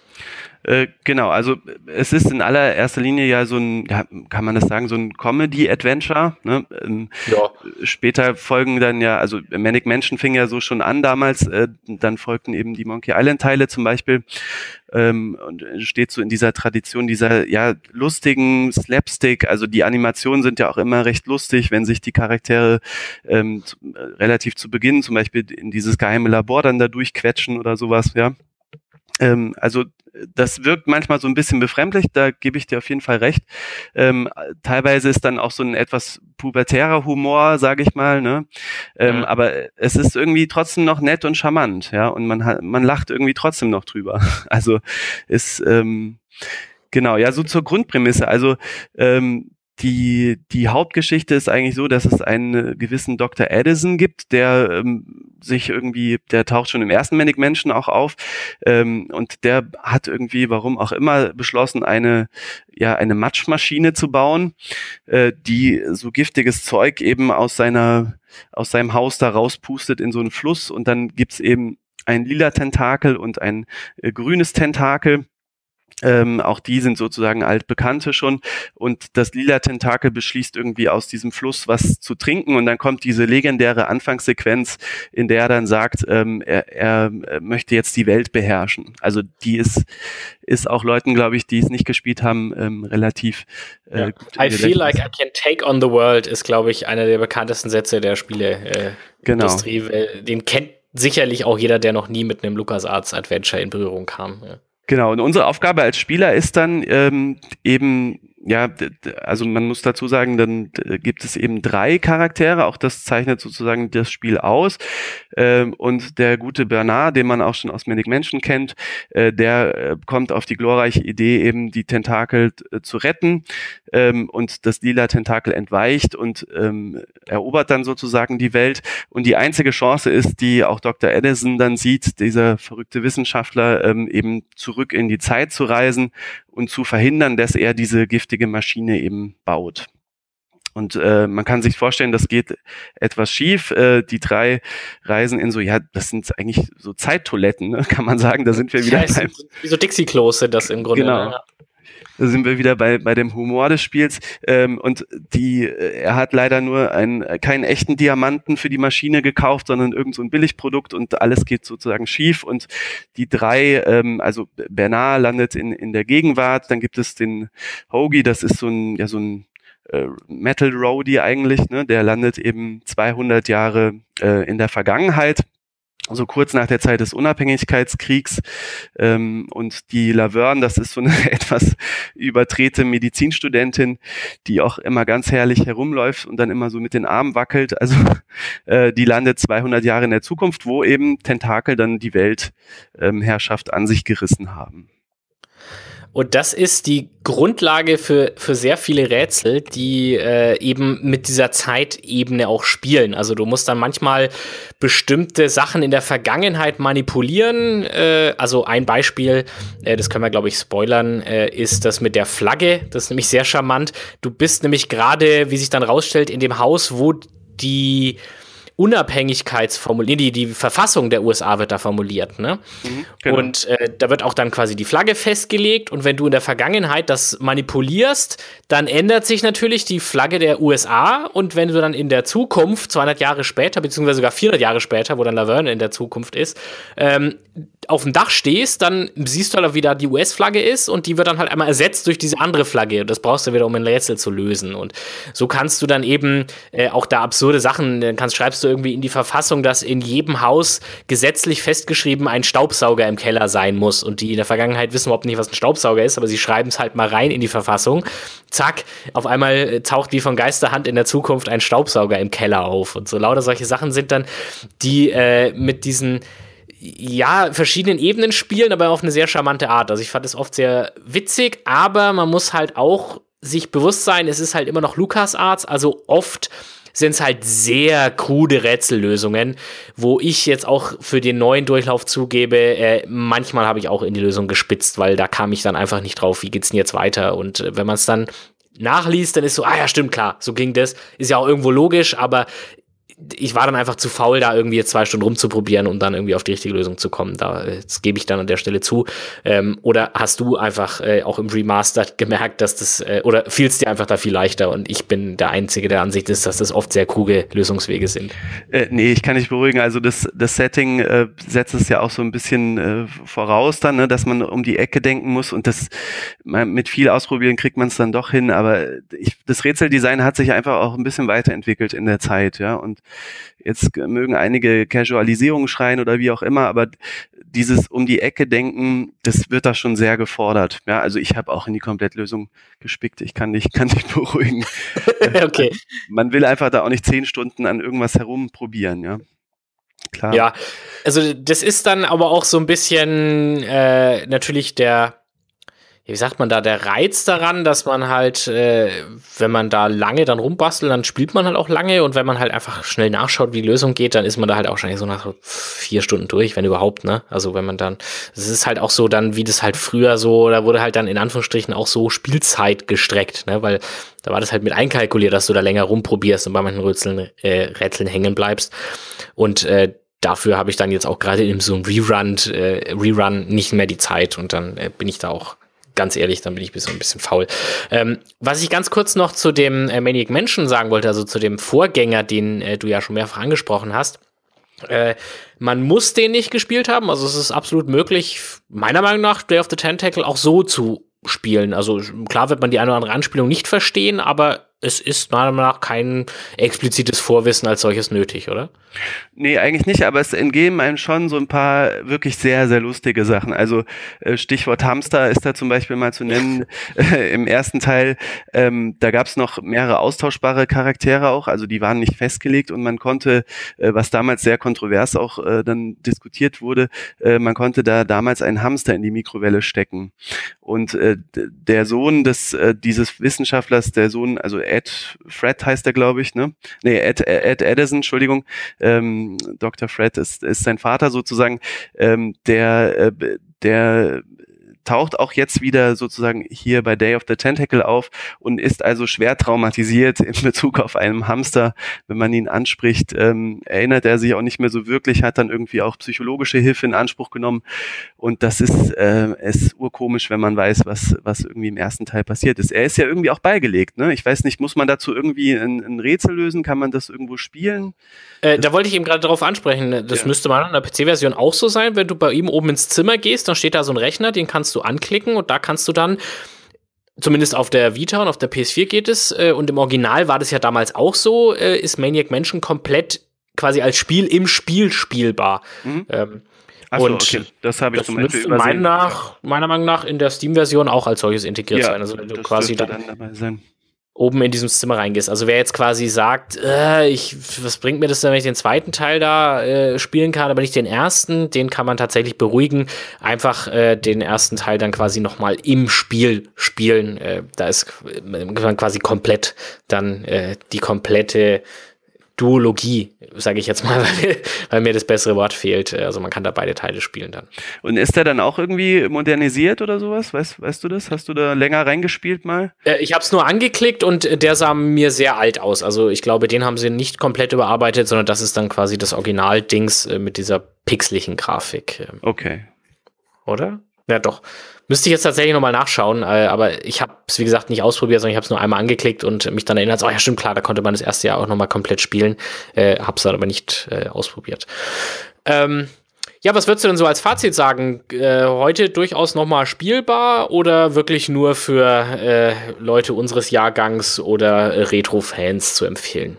Genau, also es ist in allererster Linie ja so ein, kann man das sagen, so ein Comedy-Adventure, ne? Ja. Später folgen dann ja, also Manic Mansion fing ja so schon an damals, dann folgten eben die Monkey Island-Teile zum Beispiel, und steht so in dieser Tradition dieser lustigen Slapstick, also die Animationen sind ja auch immer recht lustig, wenn sich die Charaktere relativ zu Beginn zum Beispiel in dieses geheime Labor dann da durchquetschen oder sowas, ja. Also das wirkt manchmal so ein bisschen befremdlich, da gebe ich dir auf jeden Fall recht. Teilweise ist dann auch so ein etwas pubertärer Humor, sage ich mal, ne? Aber es ist irgendwie trotzdem noch nett und charmant, ja, und man lacht irgendwie trotzdem noch drüber. Also ist genau, ja, so zur Grundprämisse. Also die Hauptgeschichte ist eigentlich so, dass es einen gewissen Dr. Addison gibt, der der taucht schon im ersten Manic Mansion auch auf, und der hat irgendwie, warum auch immer, beschlossen, eine Matschmaschine zu bauen, die so giftiges Zeug eben aus seinem Haus da rauspustet in so einen Fluss, und dann gibt's eben ein lila Tentakel und ein grünes Tentakel. Auch die sind sozusagen altbekannte schon, und das lila Tentakel beschließt irgendwie aus diesem Fluss was zu trinken, und dann kommt diese legendäre Anfangssequenz, in der er dann sagt, er möchte jetzt die Welt beherrschen. Also die ist auch Leuten, glaube ich, die es nicht gespielt haben, relativ gut.
I feel like I can take on the world ist, glaube ich, einer der bekanntesten Sätze der Spieleindustrie. Genau. Den kennt sicherlich auch jeder, der noch nie mit einem LucasArts Adventure in Berührung kam. Ja.
Genau, und unsere Aufgabe als Spieler ist dann eben, ja, also man muss dazu sagen, dann gibt es eben 3 Charaktere, auch das zeichnet sozusagen das Spiel aus. Und der gute Bernard, den man auch schon aus Manic Mansion kennt, der kommt auf die glorreiche Idee, eben die Tentakel zu retten, und das lila Tentakel entweicht und erobert dann sozusagen die Welt. Und die einzige Chance ist, die auch Dr. Edison dann sieht, dieser verrückte Wissenschaftler, eben zurück in die Zeit zu reisen und zu verhindern, dass er diese giftige Maschine eben baut. Und man kann sich vorstellen, das geht etwas schief. Die 3 reisen in so, ja, das sind eigentlich so Zeittoiletten, ne? Kann man sagen. Da sind wir wieder
wie so Dixie-Klos sind das im Grunde.
Genau.
Ne?
Da sind wir wieder bei dem Humor des Spiels. Und er hat leider nur keinen echten Diamanten für die Maschine gekauft, sondern irgend so ein Billigprodukt und alles geht sozusagen schief. Und die 3, also Bernard landet in der Gegenwart, dann gibt es den Hoagie, das ist so ein Metal Roadie eigentlich, ne? Der landet eben 200 Jahre in der Vergangenheit. Also kurz nach der Zeit des Unabhängigkeitskriegs, und die Laverne, das ist so eine etwas überdrehte Medizinstudentin, die auch immer ganz herrlich herumläuft und dann immer so mit den Armen wackelt. Also die landet 200 Jahre in der Zukunft, wo eben Tentakel dann die Weltherrschaft an sich gerissen haben.
Und das ist die Grundlage für sehr viele Rätsel, die eben mit dieser Zeitebene auch spielen. Also du musst dann manchmal bestimmte Sachen in der Vergangenheit manipulieren. Also ein Beispiel, das können wir, glaube ich, spoilern, ist das mit der Flagge. Das ist nämlich sehr charmant. Du bist nämlich gerade, wie sich dann rausstellt, in dem Haus, wo die die Verfassung der USA wird da formuliert, ne? Genau. Und da wird auch dann quasi die Flagge festgelegt und wenn du in der Vergangenheit das manipulierst, dann ändert sich natürlich die Flagge der USA und wenn du dann in der Zukunft, 200 Jahre später, beziehungsweise sogar 400 Jahre später, wo dann Laverne in der Zukunft ist, auf dem Dach stehst, dann siehst du halt, wie da die US-Flagge ist und die wird dann halt einmal ersetzt durch diese andere Flagge und das brauchst du wieder, um ein Rätsel zu lösen und so kannst du dann eben auch da absurde Sachen, schreibst du irgendwie in die Verfassung, dass in jedem Haus gesetzlich festgeschrieben ein Staubsauger im Keller sein muss und die in der Vergangenheit wissen überhaupt nicht, was ein Staubsauger ist, aber sie schreiben es halt mal rein in die Verfassung. Zack, auf einmal taucht wie von Geisterhand in der Zukunft ein Staubsauger im Keller auf und so lauter solche Sachen sind dann, die mit diesen verschiedenen Ebenen spielen, aber auf eine sehr charmante Art. Also ich fand es oft sehr witzig, aber man muss halt auch sich bewusst sein, es ist halt immer noch LucasArts, also oft sind es halt sehr krude Rätsellösungen, wo ich jetzt auch für den neuen Durchlauf zugebe, manchmal habe ich auch in die Lösung gespitzt, weil da kam ich dann einfach nicht drauf, wie geht's denn jetzt weiter? Und wenn man es dann nachliest, dann ist so, ja, stimmt, klar, so ging das. Ist ja auch irgendwo logisch, aber ich war dann einfach zu faul, da irgendwie jetzt 2 Stunden rumzuprobieren, um dann irgendwie auf die richtige Lösung zu kommen. Das gebe ich dann an der Stelle zu. Oder hast du einfach auch im Remastered gemerkt, dass das, oder fiel es dir einfach da viel leichter und ich bin der Einzige, der Ansicht ist, dass das oft sehr kruge Lösungswege sind?
Nee, ich kann dich beruhigen. Also das Setting setzt es ja auch so ein bisschen voraus dann, ne, dass man um die Ecke denken muss und das mit viel Ausprobieren kriegt man es dann doch hin. Aber das Rätseldesign hat sich einfach auch ein bisschen weiterentwickelt in der Zeit, ja, und jetzt mögen einige Casualisierung schreien oder wie auch immer, aber dieses um die Ecke denken, das wird da schon sehr gefordert. Ja, also ich habe auch in die Komplettlösung gespickt. Ich kann dich beruhigen.
Okay.
Man will einfach da auch nicht 10 Stunden an irgendwas herumprobieren, ja. Klar.
Ja, also das ist dann aber auch so ein bisschen natürlich wie sagt man da, der Reiz daran, dass man halt, wenn man da lange dann rumbastelt, dann spielt man halt auch lange und wenn man halt einfach schnell nachschaut, wie die Lösung geht, dann ist man da halt auch wahrscheinlich so nach 4 Stunden durch, wenn überhaupt, ne? Also wenn man dann, es ist halt auch so dann, wie das halt früher so, da wurde halt dann in Anführungsstrichen auch so Spielzeit gestreckt, ne? Weil da war das halt mit einkalkuliert, dass du da länger rumprobierst und bei manchen Rätseln hängen bleibst und dafür habe ich dann jetzt auch gerade in so einem Rerun nicht mehr die Zeit und dann bin ich da auch ganz ehrlich, dann bin ich ein bisschen faul. Was ich ganz kurz noch zu dem Maniac Mansion sagen wollte, also zu dem Vorgänger, den du ja schon mehrfach angesprochen hast. Man muss den nicht gespielt haben, also es ist absolut möglich, meiner Meinung nach, Day of the Tentacle auch so zu spielen. Also klar wird man die eine oder andere Anspielung nicht verstehen, aber es ist meiner Meinung nach kein explizites Vorwissen als solches nötig, oder?
Nee, eigentlich nicht, aber es entgehen einem schon so ein paar wirklich sehr, sehr lustige Sachen. Also Stichwort Hamster ist da zum Beispiel mal zu nennen. Im ersten Teil, da gab es noch mehrere austauschbare Charaktere auch, also die waren nicht festgelegt und man konnte, was damals sehr kontrovers auch dann diskutiert wurde, man konnte da damals einen Hamster in die Mikrowelle stecken. Und der Sohn dieses Wissenschaftlers, der Sohn, also Fred heißt er, glaube ich, ne? Nee, Ed Edison, Entschuldigung, Dr. Fred ist sein Vater sozusagen, der taucht auch jetzt wieder sozusagen hier bei Day of the Tentacle auf und ist also schwer traumatisiert in Bezug auf einen Hamster. Wenn man ihn anspricht, erinnert er sich auch nicht mehr so wirklich, hat dann irgendwie auch psychologische Hilfe in Anspruch genommen. Und das ist urkomisch, wenn man weiß, was irgendwie im ersten Teil passiert ist. Er ist ja irgendwie auch beigelegt, ne? Ich weiß nicht, muss man dazu irgendwie ein Rätsel lösen? Kann man das irgendwo spielen?
Da wollte ich eben gerade darauf ansprechen. Das müsste mal in der PC-Version auch so sein. Wenn du bei ihm oben ins Zimmer gehst, dann steht da so ein Rechner, den kannst du anklicken und da kannst du dann, zumindest auf der Vita und auf der PS4 geht es, und im Original war das ja damals auch so, ist Maniac Mansion komplett quasi als Spiel im Spiel spielbar.
Mhm.
Achso, und
okay. Das habe ich zum Beispiel
übersehen. Meiner Meinung nach in der Steam-Version auch als solches integriert sein. Also wenn du quasi dann
dabei sein.
Oben in diesem Zimmer reingehst. Also wer jetzt quasi sagt, was bringt mir das denn, wenn ich den zweiten Teil da spielen kann, aber nicht den ersten, den kann man tatsächlich beruhigen. Einfach den ersten Teil dann quasi nochmal im Spiel spielen. Da ist man quasi komplett dann die komplette Duologie, sage ich jetzt mal, weil mir das bessere Wort fehlt. Also man kann da beide Teile spielen dann.
Und ist der dann auch irgendwie modernisiert oder sowas? Weißt du das? Hast du da länger reingespielt mal?
Ich habe es nur angeklickt und der sah mir sehr alt aus. Also ich glaube, den haben sie nicht komplett überarbeitet, sondern das ist dann quasi das Original-Dings mit dieser pixeligen Grafik.
Okay.
Oder? Ja, doch. Müsste ich jetzt tatsächlich nochmal nachschauen, aber ich habe es, wie gesagt, nicht ausprobiert, sondern ich habe es nur einmal angeklickt und mich dann erinnert, oh ja, stimmt, klar, da konnte man das erste Jahr auch nochmal komplett spielen. Habe es dann aber nicht ausprobiert. Ja, was würdest du denn so als Fazit sagen? Heute durchaus nochmal spielbar oder wirklich nur für Leute unseres Jahrgangs oder Retro-Fans zu empfehlen?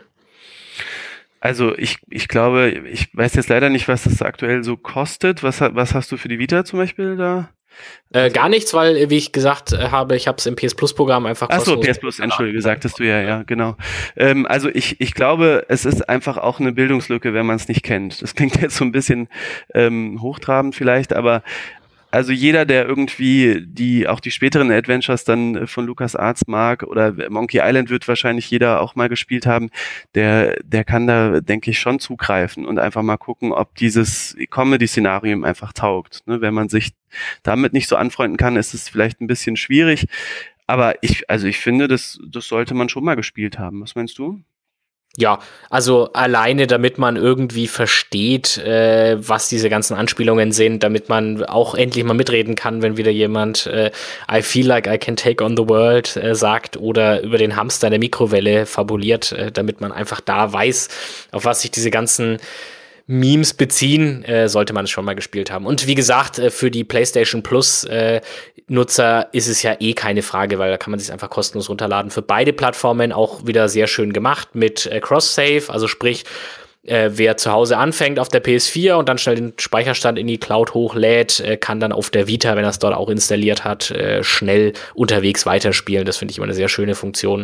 Also ich glaube, ich weiß jetzt leider nicht, was das aktuell so kostet. Was hast du für die Vita zum Beispiel da?
Gar nichts, weil, wie ich gesagt habe, ich habe es im PS Plus Programm einfach
kostenlos. Achso, PS Plus, Entschuldige, sagtest du ja, genau. Also ich glaube, es ist einfach auch eine Bildungslücke, wenn man es nicht kennt. Das klingt jetzt so ein bisschen hochtrabend vielleicht, aber also jeder, der irgendwie auch die späteren Adventures dann von LucasArts mag oder Monkey Island wird wahrscheinlich jeder auch mal gespielt haben, der kann da, denke ich, schon zugreifen und einfach mal gucken, ob dieses Comedy-Szenario ihm einfach taugt. Ne? Wenn man sich damit nicht so anfreunden kann, ist es vielleicht ein bisschen schwierig. Aber ich finde, das sollte man schon mal gespielt haben. Was meinst du?
Ja, also alleine, damit man irgendwie versteht, was diese ganzen Anspielungen sind, damit man auch endlich mal mitreden kann, wenn wieder jemand I feel like I can take on the world sagt oder über den Hamster in der Mikrowelle fabuliert, damit man einfach da weiß, auf was sich diese ganzen Memes beziehen, sollte man es schon mal gespielt haben. Und wie gesagt, für die PlayStation Plus Nutzer ist es ja eh keine Frage, weil da kann man sich einfach kostenlos runterladen. Für beide Plattformen auch wieder sehr schön gemacht mit Cross-Save, also sprich, wer zu Hause anfängt auf der PS4 und dann schnell den Speicherstand in die Cloud hochlädt, kann dann auf der Vita, wenn er es dort auch installiert hat, schnell unterwegs weiterspielen. Das finde ich immer eine sehr schöne Funktion.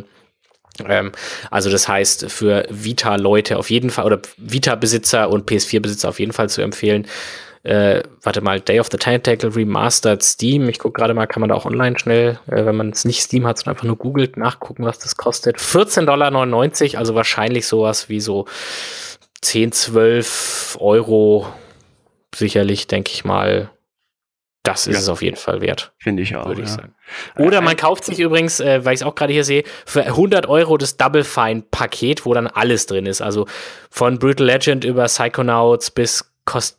Also das heißt, für Vita-Leute auf jeden Fall oder Vita-Besitzer und PS4-Besitzer auf jeden Fall zu empfehlen. Warte mal, Day of the Tentacle Remastered Steam. Ich gucke gerade mal, kann man da auch online schnell, wenn man es nicht Steam hat, sondern einfach nur googelt, nachgucken, was das kostet. $14,99, also wahrscheinlich sowas wie so 10, 12 Euro. Sicherlich, denke ich mal. Das ist es auf jeden Fall wert.
Finde ich auch,
würde ich sagen. Oder man kauft sich übrigens, weil ich es auch gerade hier sehe, für 100 Euro das Double Fine Paket, wo dann alles drin ist. Also von Brutal Legend über Psychonauts bis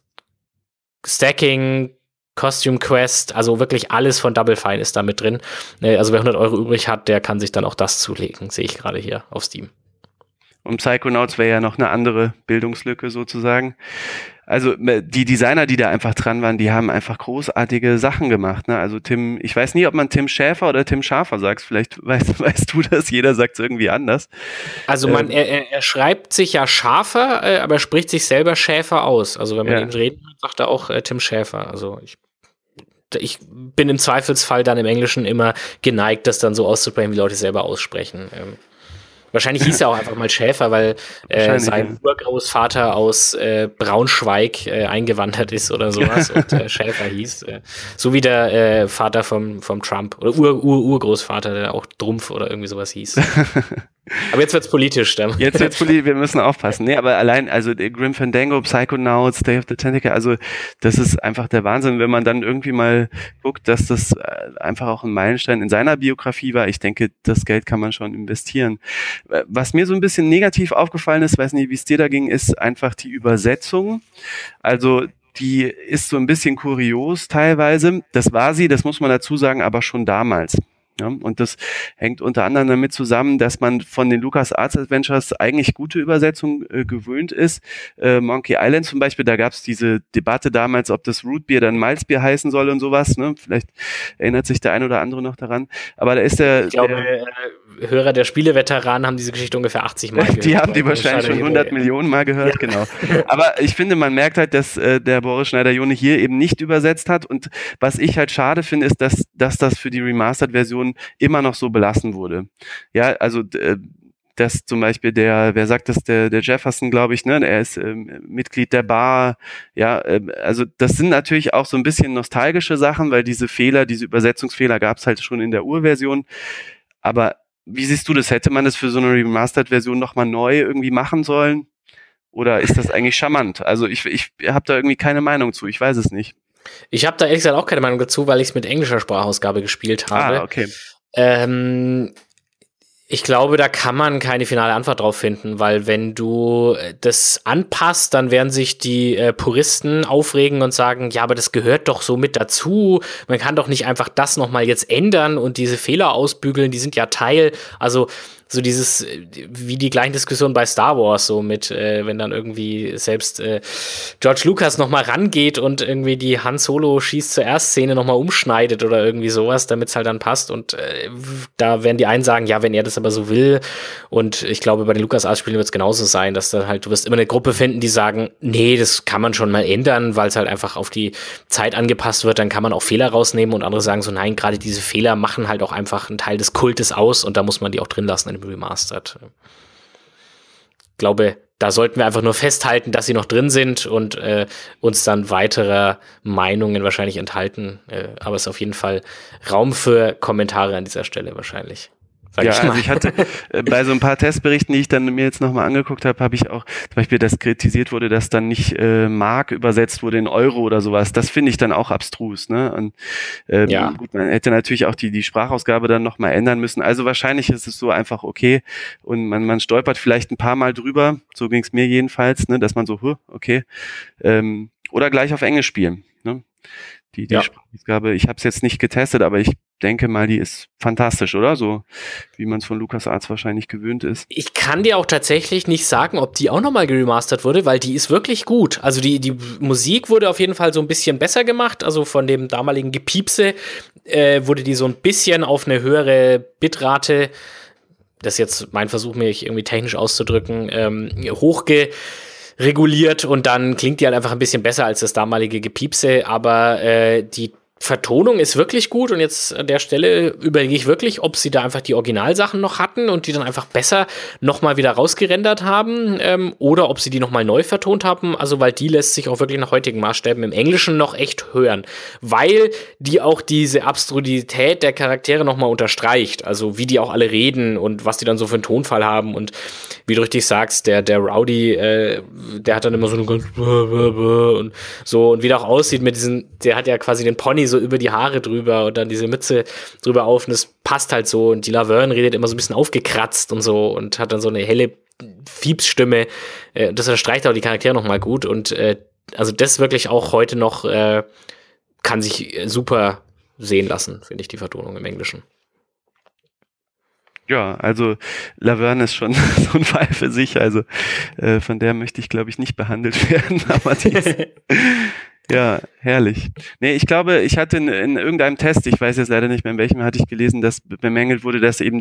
Stacking, Costume Quest, also wirklich alles von Double Fine ist da mit drin. Also wer 100 Euro übrig hat, der kann sich dann auch das zulegen, sehe ich gerade hier auf Steam.
Und Psychonauts wäre ja noch eine andere Bildungslücke sozusagen. Also die Designer, die da einfach dran waren, die haben einfach großartige Sachen gemacht. Ne? Also ich weiß nie, ob man Tim Schäfer oder Tim Schafer sagt. Vielleicht weißt du das, jeder sagt es irgendwie anders.
Also er schreibt sich ja Schafer, aber er spricht sich selber Schäfer aus. Also wenn man ihn reden hört, sagt er auch Tim Schäfer. Also ich bin im Zweifelsfall dann im Englischen immer geneigt, das dann so auszusprechen, wie Leute es selber aussprechen. Wahrscheinlich hieß er auch einfach mal Schäfer, weil sein Urgroßvater aus Braunschweig eingewandert ist oder sowas und Schäfer hieß. So wie der Vater vom Trump oder Urgroßvater, der auch Trumpf oder irgendwie sowas hieß. Aber jetzt wird's politisch.
Jetzt wird's politisch, wir müssen aufpassen. Nee, aber allein, also Grim Fandango, Psychonauts, Day of the Tentacle, also das ist einfach der Wahnsinn, wenn man dann irgendwie mal guckt, dass das einfach auch ein Meilenstein in seiner Biografie war. Ich denke, das Geld kann man schon investieren. Was mir so ein bisschen negativ aufgefallen ist, weiß nicht, wie es dir da ging, ist einfach die Übersetzung. Also die ist so ein bisschen kurios teilweise. Das war sie, das muss man dazu sagen, aber schon damals. Ja, und das hängt unter anderem damit zusammen, dass man von den LucasArts Adventures eigentlich gute Übersetzungen gewöhnt ist. Monkey Island zum Beispiel, da gab es diese Debatte damals, ob das Rootbeer dann Malzbier heißen soll und sowas. Ne? Vielleicht erinnert sich der ein oder andere noch daran. Aber da ist
ich glaube, Hörer der Spieleveteranen haben diese Geschichte ungefähr 80 Mal gehört.
Die haben die wahrscheinlich schon 100 Millionen Mal gehört, ja. Genau. Aber ich finde, man merkt halt, dass der Boris Schneider-Jone hier eben nicht übersetzt hat. Und was ich halt schade finde, ist, dass das für die Remastered-Version immer noch so belassen wurde. Ja, also dass zum Beispiel der Jefferson, glaube ich, ne, er ist Mitglied der Bar, ja, also das sind natürlich auch so ein bisschen nostalgische Sachen, weil diese Übersetzungsfehler gab es halt schon in der Urversion, aber wie siehst du das? Hätte man das für so eine Remastered-Version nochmal neu irgendwie machen sollen? Oder ist das eigentlich charmant? Also ich habe da irgendwie keine Meinung zu, ich weiß es nicht.
Ich habe da ehrlich gesagt auch keine Meinung dazu, weil ich es mit englischer Sprachausgabe gespielt habe.
Ah, okay.
Ich glaube, da kann man keine finale Antwort drauf finden, weil wenn du das anpasst, dann werden sich die Puristen aufregen und sagen, ja, aber das gehört doch so mit dazu. Man kann doch nicht einfach das nochmal jetzt ändern und diese Fehler ausbügeln, die sind ja Teil, also so dieses, wie die gleichen Diskussionen bei Star Wars, so mit, wenn dann irgendwie selbst George Lucas nochmal rangeht und irgendwie die Han Solo schießt zuerst Szene nochmal umschneidet oder irgendwie sowas, damit es halt dann passt. Und da werden die einen sagen, ja, wenn er das aber so will. Und ich glaube, bei den LucasArts-Spielen wird es genauso sein, dass dann halt, du wirst immer eine Gruppe finden, die sagen, nee, das kann man schon mal ändern, weil es halt einfach auf die Zeit angepasst wird, dann kann man auch Fehler rausnehmen und andere sagen so, nein, gerade diese Fehler machen halt auch einfach einen Teil des Kultes aus und da muss man die auch drin lassen Remastered. Ich glaube, da sollten wir einfach nur festhalten, dass sie noch drin sind und uns dann weiterer Meinungen wahrscheinlich enthalten. Aber es ist auf jeden Fall Raum für Kommentare an dieser Stelle wahrscheinlich.
Ja, also ich hatte bei so ein paar Testberichten, die ich dann mir jetzt nochmal angeguckt habe ich auch zum Beispiel, dass kritisiert wurde, dass dann nicht Mark übersetzt wurde in Euro oder sowas. Das finde ich dann auch abstrus. Ne? Und gut, man hätte natürlich auch die Sprachausgabe dann nochmal ändern müssen. Also wahrscheinlich ist es so einfach okay und man stolpert vielleicht ein paar Mal drüber. So ging es mir jedenfalls, ne? Dass man so, okay. Oder gleich auf Englisch spielen. Ne? Die Sprachausgabe, ich habe es jetzt nicht getestet, aber ich denke mal, die ist fantastisch, oder? So wie man es von LucasArts wahrscheinlich gewöhnt ist.
Ich kann dir auch tatsächlich nicht sagen, ob die auch nochmal geremastert wurde, weil die ist wirklich gut. Also die Musik wurde auf jeden Fall so ein bisschen besser gemacht. Also von dem damaligen Gepiepse wurde die so ein bisschen auf eine höhere Bitrate, das ist jetzt mein Versuch, mich irgendwie technisch auszudrücken, hochgereguliert und dann klingt die halt einfach ein bisschen besser als das damalige Gepiepse, aber die Vertonung ist wirklich gut und jetzt an der Stelle überlege ich wirklich, ob sie da einfach die Originalsachen noch hatten und die dann einfach besser nochmal wieder rausgerendert haben oder ob sie die nochmal neu vertont haben, also weil die lässt sich auch wirklich nach heutigen Maßstäben im Englischen noch echt hören, weil die auch diese Abstrusität der Charaktere nochmal unterstreicht, also wie die auch alle reden und was die dann so für einen Tonfall haben und wie du richtig sagst, der Rowdy, der hat dann immer so eine ganz und so und wie der auch aussieht mit diesen, der hat ja quasi den Pony so über die Haare drüber und dann diese Mütze drüber auf und das passt halt so und die Laverne redet immer so ein bisschen aufgekratzt und so und hat dann so eine helle Fiepsstimme. Das unterstreicht auch die Charaktere nochmal gut und also das wirklich auch heute noch kann sich super sehen lassen, finde ich, die Vertonung im Englischen.
Ja, also Laverne ist schon so ein Fall für sich, also von der möchte ich, glaube ich, nicht behandelt werden, aber die ist, ja, herrlich. Nee, ich glaube, ich hatte in irgendeinem Test, ich weiß jetzt leider nicht mehr in welchem, hatte ich gelesen, dass bemängelt wurde, dass eben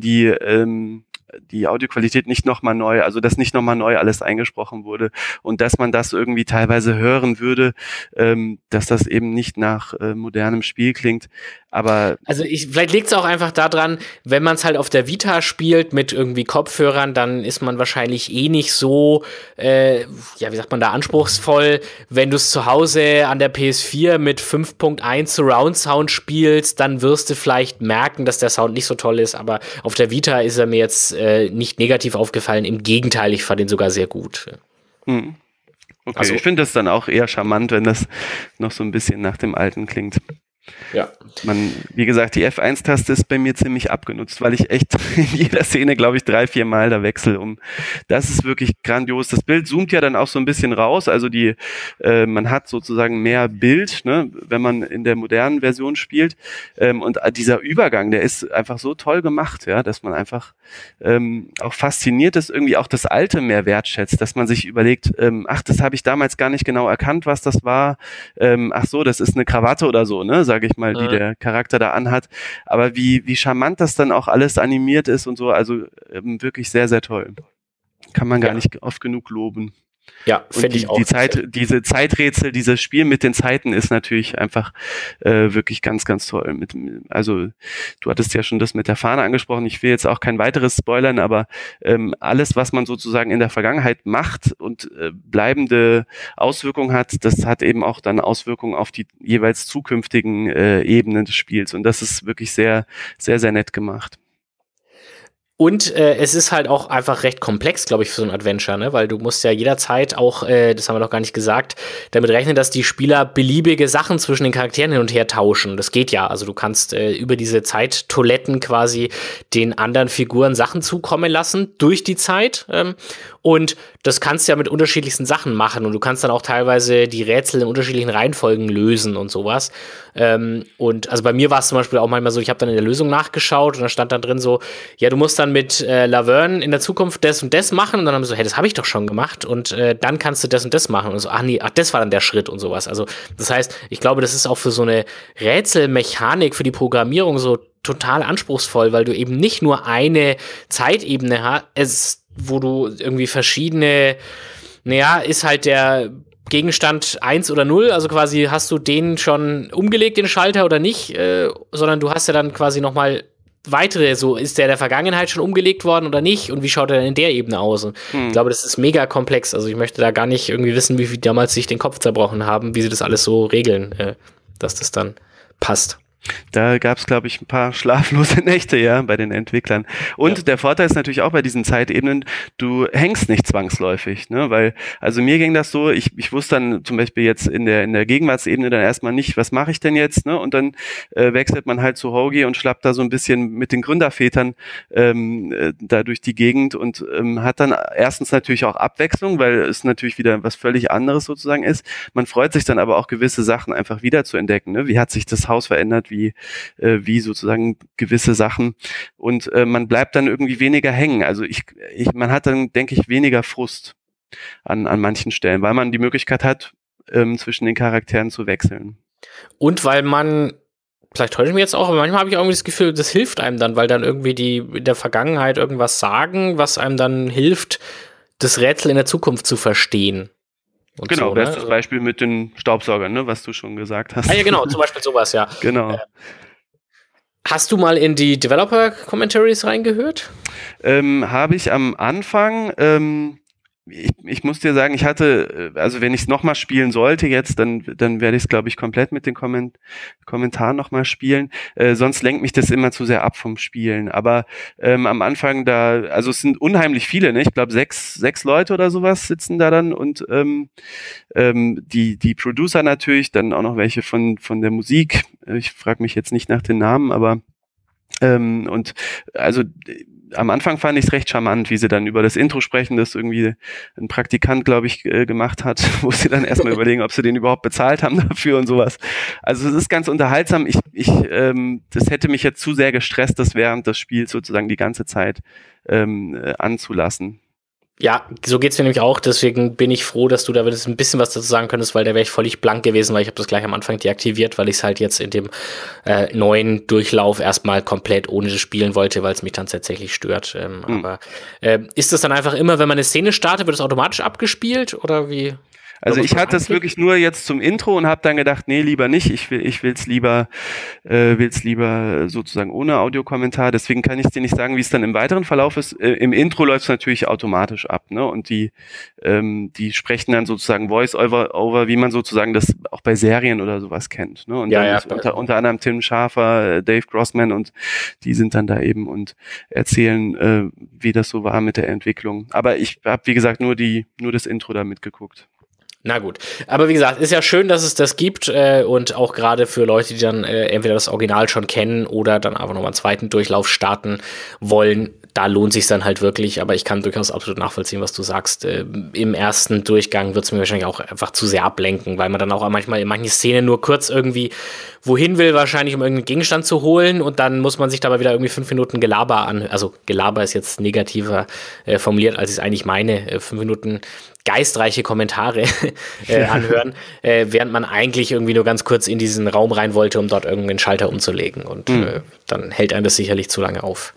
die Audioqualität nicht nochmal neu, also dass nicht nochmal neu alles eingesprochen wurde und dass man das irgendwie teilweise hören würde, dass das eben nicht nach modernem Spiel klingt. Aber
also vielleicht liegt es auch einfach daran, wenn man es halt auf der Vita spielt mit irgendwie Kopfhörern, dann ist man wahrscheinlich eh nicht so, ja, wie sagt man da, anspruchsvoll. Wenn du es zu Hause an der PS4 mit 5.1 Surround Sound spielst, dann wirst du vielleicht merken, dass der Sound nicht so toll ist, aber auf der Vita ist er mir jetzt nicht negativ aufgefallen. Im Gegenteil, ich fand ihn sogar sehr gut.
okay, also, ich finde das dann auch eher charmant, wenn das noch so ein bisschen nach dem Alten klingt.
Ja.
Wie gesagt, die F1-Taste ist bei mir ziemlich abgenutzt, weil ich echt in jeder Szene, glaube ich, 3-4 Mal da wechsle. Das ist wirklich grandios. Das Bild zoomt ja dann auch so ein bisschen raus. Also man hat sozusagen mehr Bild, ne, wenn man in der modernen Version spielt. Und dieser Übergang, der ist einfach so toll gemacht, ja, dass man einfach auch fasziniert ist, irgendwie auch das Alte mehr wertschätzt, dass man sich überlegt, ach, das habe ich damals gar nicht genau erkannt, was das war. Ach so, das ist eine Krawatte oder so, ne, sage ich mal, die der Charakter da anhat. Aber wie charmant das dann auch alles animiert ist und so, also wirklich sehr, sehr toll. Kann man gar nicht oft genug loben.
Ja, finde ich auch.
Diese Zeiträtsel, dieses Spiel mit den Zeiten ist natürlich einfach wirklich ganz, ganz toll. Also du hattest ja schon das mit der Fahne angesprochen. Ich will jetzt auch kein weiteres spoilern, aber alles, was man sozusagen in der Vergangenheit macht und bleibende Auswirkungen hat, das hat eben auch dann Auswirkungen auf die jeweils zukünftigen Ebenen des Spiels. Und das ist wirklich sehr, sehr, sehr nett gemacht.
Und es ist halt auch einfach recht komplex, glaube ich, für so ein Adventure, ne? Weil du musst ja jederzeit auch, das haben wir noch gar nicht gesagt, damit rechnen, dass die Spieler beliebige Sachen zwischen den Charakteren hin und her tauschen. Das geht ja. Also du kannst über diese Zeittoiletten quasi den anderen Figuren Sachen zukommen lassen durch die Zeit. Und das kannst du ja mit unterschiedlichsten Sachen machen. Und du kannst dann auch teilweise die Rätsel in unterschiedlichen Reihenfolgen lösen und sowas. Und also bei mir war es zum Beispiel auch manchmal so, ich habe dann in der Lösung nachgeschaut und da stand dann drin so, ja, du musst dann mit Laverne in der Zukunft das und das machen. Und dann haben wir so, hey, das habe ich doch schon gemacht. Und dann kannst du das und das machen. Und so, das war dann der Schritt und sowas. Also das heißt, ich glaube, das ist auch für so eine Rätselmechanik, für die Programmierung so total anspruchsvoll, weil du eben nicht nur eine Zeitebene hast, wo du irgendwie verschiedene, naja, ist halt der Gegenstand 1 oder 0, also quasi hast du den schon umgelegt, den Schalter oder nicht, sondern du hast ja dann quasi nochmal weitere, so ist der Vergangenheit schon umgelegt worden oder nicht und wie schaut er denn in der Ebene aus? Und ich glaube, das ist mega komplex, also ich möchte da gar nicht irgendwie wissen, wie viel damals sich den Kopf zerbrochen haben, wie sie das alles so regeln, dass das dann passt.
Da gab es, glaube ich, ein paar schlaflose Nächte, ja, bei den Entwicklern. Und der Vorteil ist natürlich auch bei diesen Zeitebenen, du hängst nicht zwangsläufig, ne, weil, also mir ging das so, ich wusste dann zum Beispiel jetzt in der Gegenwartsebene dann erstmal nicht, was mache ich denn jetzt, ne, und dann wechselt man halt zu Hoagie und schlappt da so ein bisschen mit den Gründervätern da durch die Gegend und hat dann erstens natürlich auch Abwechslung, weil es natürlich wieder was völlig anderes sozusagen ist. Man freut sich dann aber auch gewisse Sachen einfach wieder zu entdecken, ne, wie hat sich das Haus verändert, wie sozusagen gewisse Sachen und man bleibt dann irgendwie weniger hängen. Also man hat dann, denke ich, weniger Frust an manchen Stellen, weil man die Möglichkeit hat, zwischen den Charakteren zu wechseln.
Und weil man, vielleicht täusche ich mich jetzt auch, aber manchmal habe ich irgendwie das Gefühl, das hilft einem dann, weil dann irgendwie die in der Vergangenheit irgendwas sagen, was einem dann hilft, das Rätsel in der Zukunft zu verstehen.
Und genau, so, bestes Beispiel mit den Staubsaugern, ne, was du schon gesagt hast.
Ah ja, genau, zum Beispiel sowas, ja.
Genau.
Hast du mal in die Developer-Commentaries reingehört?
Habe ich am Anfang. Ich muss dir sagen, ich hatte, also wenn ich es nochmal spielen sollte jetzt, dann werde ich es, glaube ich, komplett mit den Kommentaren nochmal spielen. Sonst lenkt mich das immer zu sehr ab vom Spielen. Aber am Anfang also es sind unheimlich viele, ne? Ich glaube 6 Leute oder sowas sitzen da dann und die Producer natürlich, dann auch noch welche von der Musik. Ich frage mich jetzt nicht nach den Namen, aber und also am Anfang fand ich es recht charmant, wie sie dann über das Intro sprechen, das irgendwie ein Praktikant, glaube ich, gemacht hat, wo sie dann erstmal überlegen, ob sie den überhaupt bezahlt haben dafür und sowas. Also es ist ganz unterhaltsam. Das hätte mich jetzt zu sehr gestresst, das während des Spiels sozusagen die ganze Zeit anzulassen.
Ja, so geht's mir nämlich auch, deswegen bin ich froh, dass du da ein bisschen was dazu sagen könntest, weil da wäre ich völlig blank gewesen, weil ich habe das gleich am Anfang deaktiviert, weil ich es halt jetzt in dem neuen Durchlauf erstmal komplett ohne das spielen wollte, weil es mich dann tatsächlich stört. Aber ist das dann einfach immer, wenn man eine Szene startet, wird es automatisch abgespielt oder wie?
Also ich hatte das wirklich nur jetzt zum Intro und habe dann gedacht, nee, lieber nicht. Ich will's lieber sozusagen ohne Audiokommentar. Deswegen kann ich dir nicht sagen, wie es dann im weiteren Verlauf ist. Im Intro läuft es natürlich automatisch ab, ne? Und die sprechen dann sozusagen Voice-over, wie man sozusagen das auch bei Serien oder sowas kennt, ne? Und
ja,
dann
ja,
ist unter anderem Tim Schafer, Dave Grossman und die sind dann da eben und erzählen, wie das so war mit der Entwicklung. Aber ich habe, wie gesagt, nur das Intro da mitgeguckt.
Na gut, aber wie gesagt, ist ja schön, dass es das gibt und auch gerade für Leute, die dann entweder das Original schon kennen oder dann einfach nochmal einen zweiten Durchlauf starten wollen, da lohnt sich dann halt wirklich, aber ich kann durchaus absolut nachvollziehen, was du sagst. Im ersten Durchgang wird es mir wahrscheinlich auch einfach zu sehr ablenken, weil man dann auch manchmal in manchen Szenen nur kurz irgendwie wohin will, wahrscheinlich um irgendeinen Gegenstand zu holen und dann muss man sich dabei wieder irgendwie 5 Minuten Gelaber also Gelaber ist jetzt negativer formuliert, als ich es eigentlich meine, 5 Minuten geistreiche Kommentare anhören, während man eigentlich irgendwie nur ganz kurz in diesen Raum rein wollte, um dort irgendeinen Schalter umzulegen. Und dann hält einem das sicherlich zu lange auf.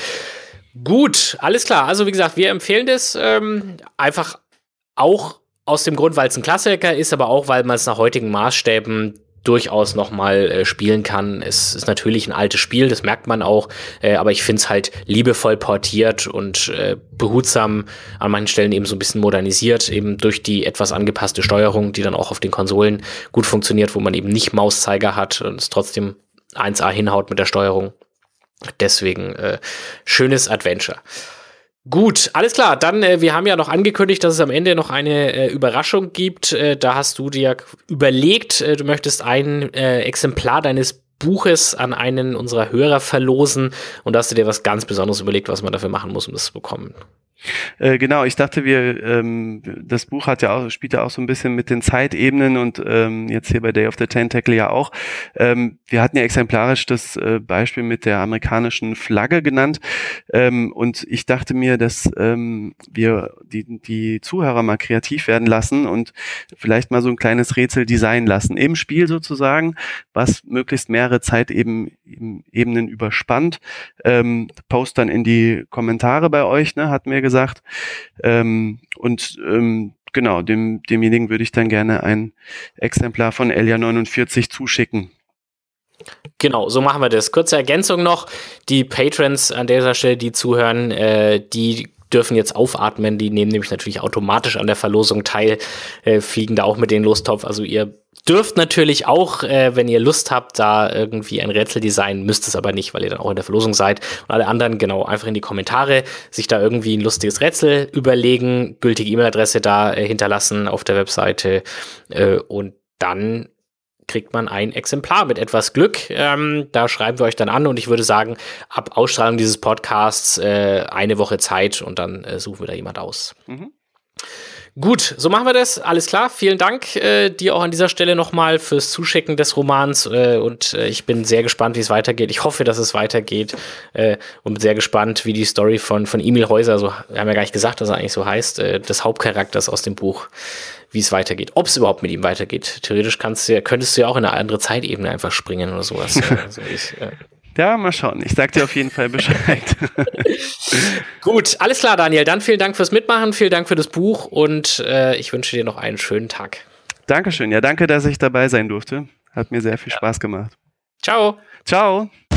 Gut, alles klar. Also wie gesagt, wir empfehlen das einfach auch aus dem Grund, weil es ein Klassiker ist, aber auch, weil man es nach heutigen Maßstäben durchaus nochmal spielen kann. Es ist natürlich ein altes Spiel, das merkt man auch, aber ich finde es halt liebevoll portiert und behutsam an manchen Stellen eben so ein bisschen modernisiert, eben durch die etwas angepasste Steuerung, die dann auch auf den Konsolen gut funktioniert, wo man eben nicht Mauszeiger hat und es trotzdem 1A hinhaut mit der Steuerung. Deswegen schönes Adventure. Gut, alles klar. Dann, wir haben ja noch angekündigt, dass es am Ende noch eine Überraschung gibt. Da hast du dir überlegt, du möchtest ein Exemplar deines Buches an einen unserer Hörer verlosen und da hast du dir was ganz Besonderes überlegt, was man dafür machen muss, um das zu bekommen.
Genau, ich dachte, das Buch spielt ja auch so ein bisschen mit den Zeitebenen und jetzt hier bei Day of the Tentacle ja auch. Wir hatten ja exemplarisch das Beispiel mit der amerikanischen Flagge genannt und ich dachte mir, dass wir die Zuhörer mal kreativ werden lassen und vielleicht mal so ein kleines Rätsel designen lassen im Spiel sozusagen, was möglichst mehrere Zeitebenen überspannt. Post dann in die Kommentare bei euch, ne, hat mir gesagt. Genau, demjenigen würde ich dann gerne ein Exemplar von Elia 49 zuschicken.
Genau, so machen wir das. Kurze Ergänzung noch, die Patrons an dieser Stelle, die zuhören, die dürfen jetzt aufatmen, die nehmen nämlich natürlich automatisch an der Verlosung teil, fliegen da auch mit den Lostopf, also ihr dürft natürlich auch, wenn ihr Lust habt, da irgendwie ein Rätsel designen, müsst es aber nicht, weil ihr dann auch in der Verlosung seid. Und alle anderen, genau, einfach in die Kommentare sich da irgendwie ein lustiges Rätsel überlegen, gültige E-Mail-Adresse da hinterlassen auf der Webseite und dann kriegt man ein Exemplar mit etwas Glück. Da schreiben wir euch dann an und ich würde sagen, ab Ausstrahlung dieses Podcasts eine Woche Zeit und dann suchen wir da jemand aus. Mhm. Gut, so machen wir das. Alles klar. Vielen Dank dir auch an dieser Stelle nochmal fürs Zuschicken des Romans und ich bin sehr gespannt, wie es weitergeht. Ich hoffe, dass es weitergeht und bin sehr gespannt, wie die Story von Emil Häuser, so wir haben ja gar nicht gesagt, dass er eigentlich so heißt, des Hauptcharakters aus dem Buch, wie es weitergeht. Ob es überhaupt mit ihm weitergeht. Theoretisch könntest du ja auch in eine andere Zeitebene einfach springen oder sowas.
Ja, mal schauen. Ich sag dir auf jeden Fall Bescheid.
Gut, alles klar, Daniel. Dann vielen Dank fürs Mitmachen, vielen Dank für das Buch und ich wünsche dir noch einen schönen Tag.
Dankeschön. Ja, danke, dass ich dabei sein durfte. Hat mir sehr viel Spaß gemacht.
Ciao.
Ciao.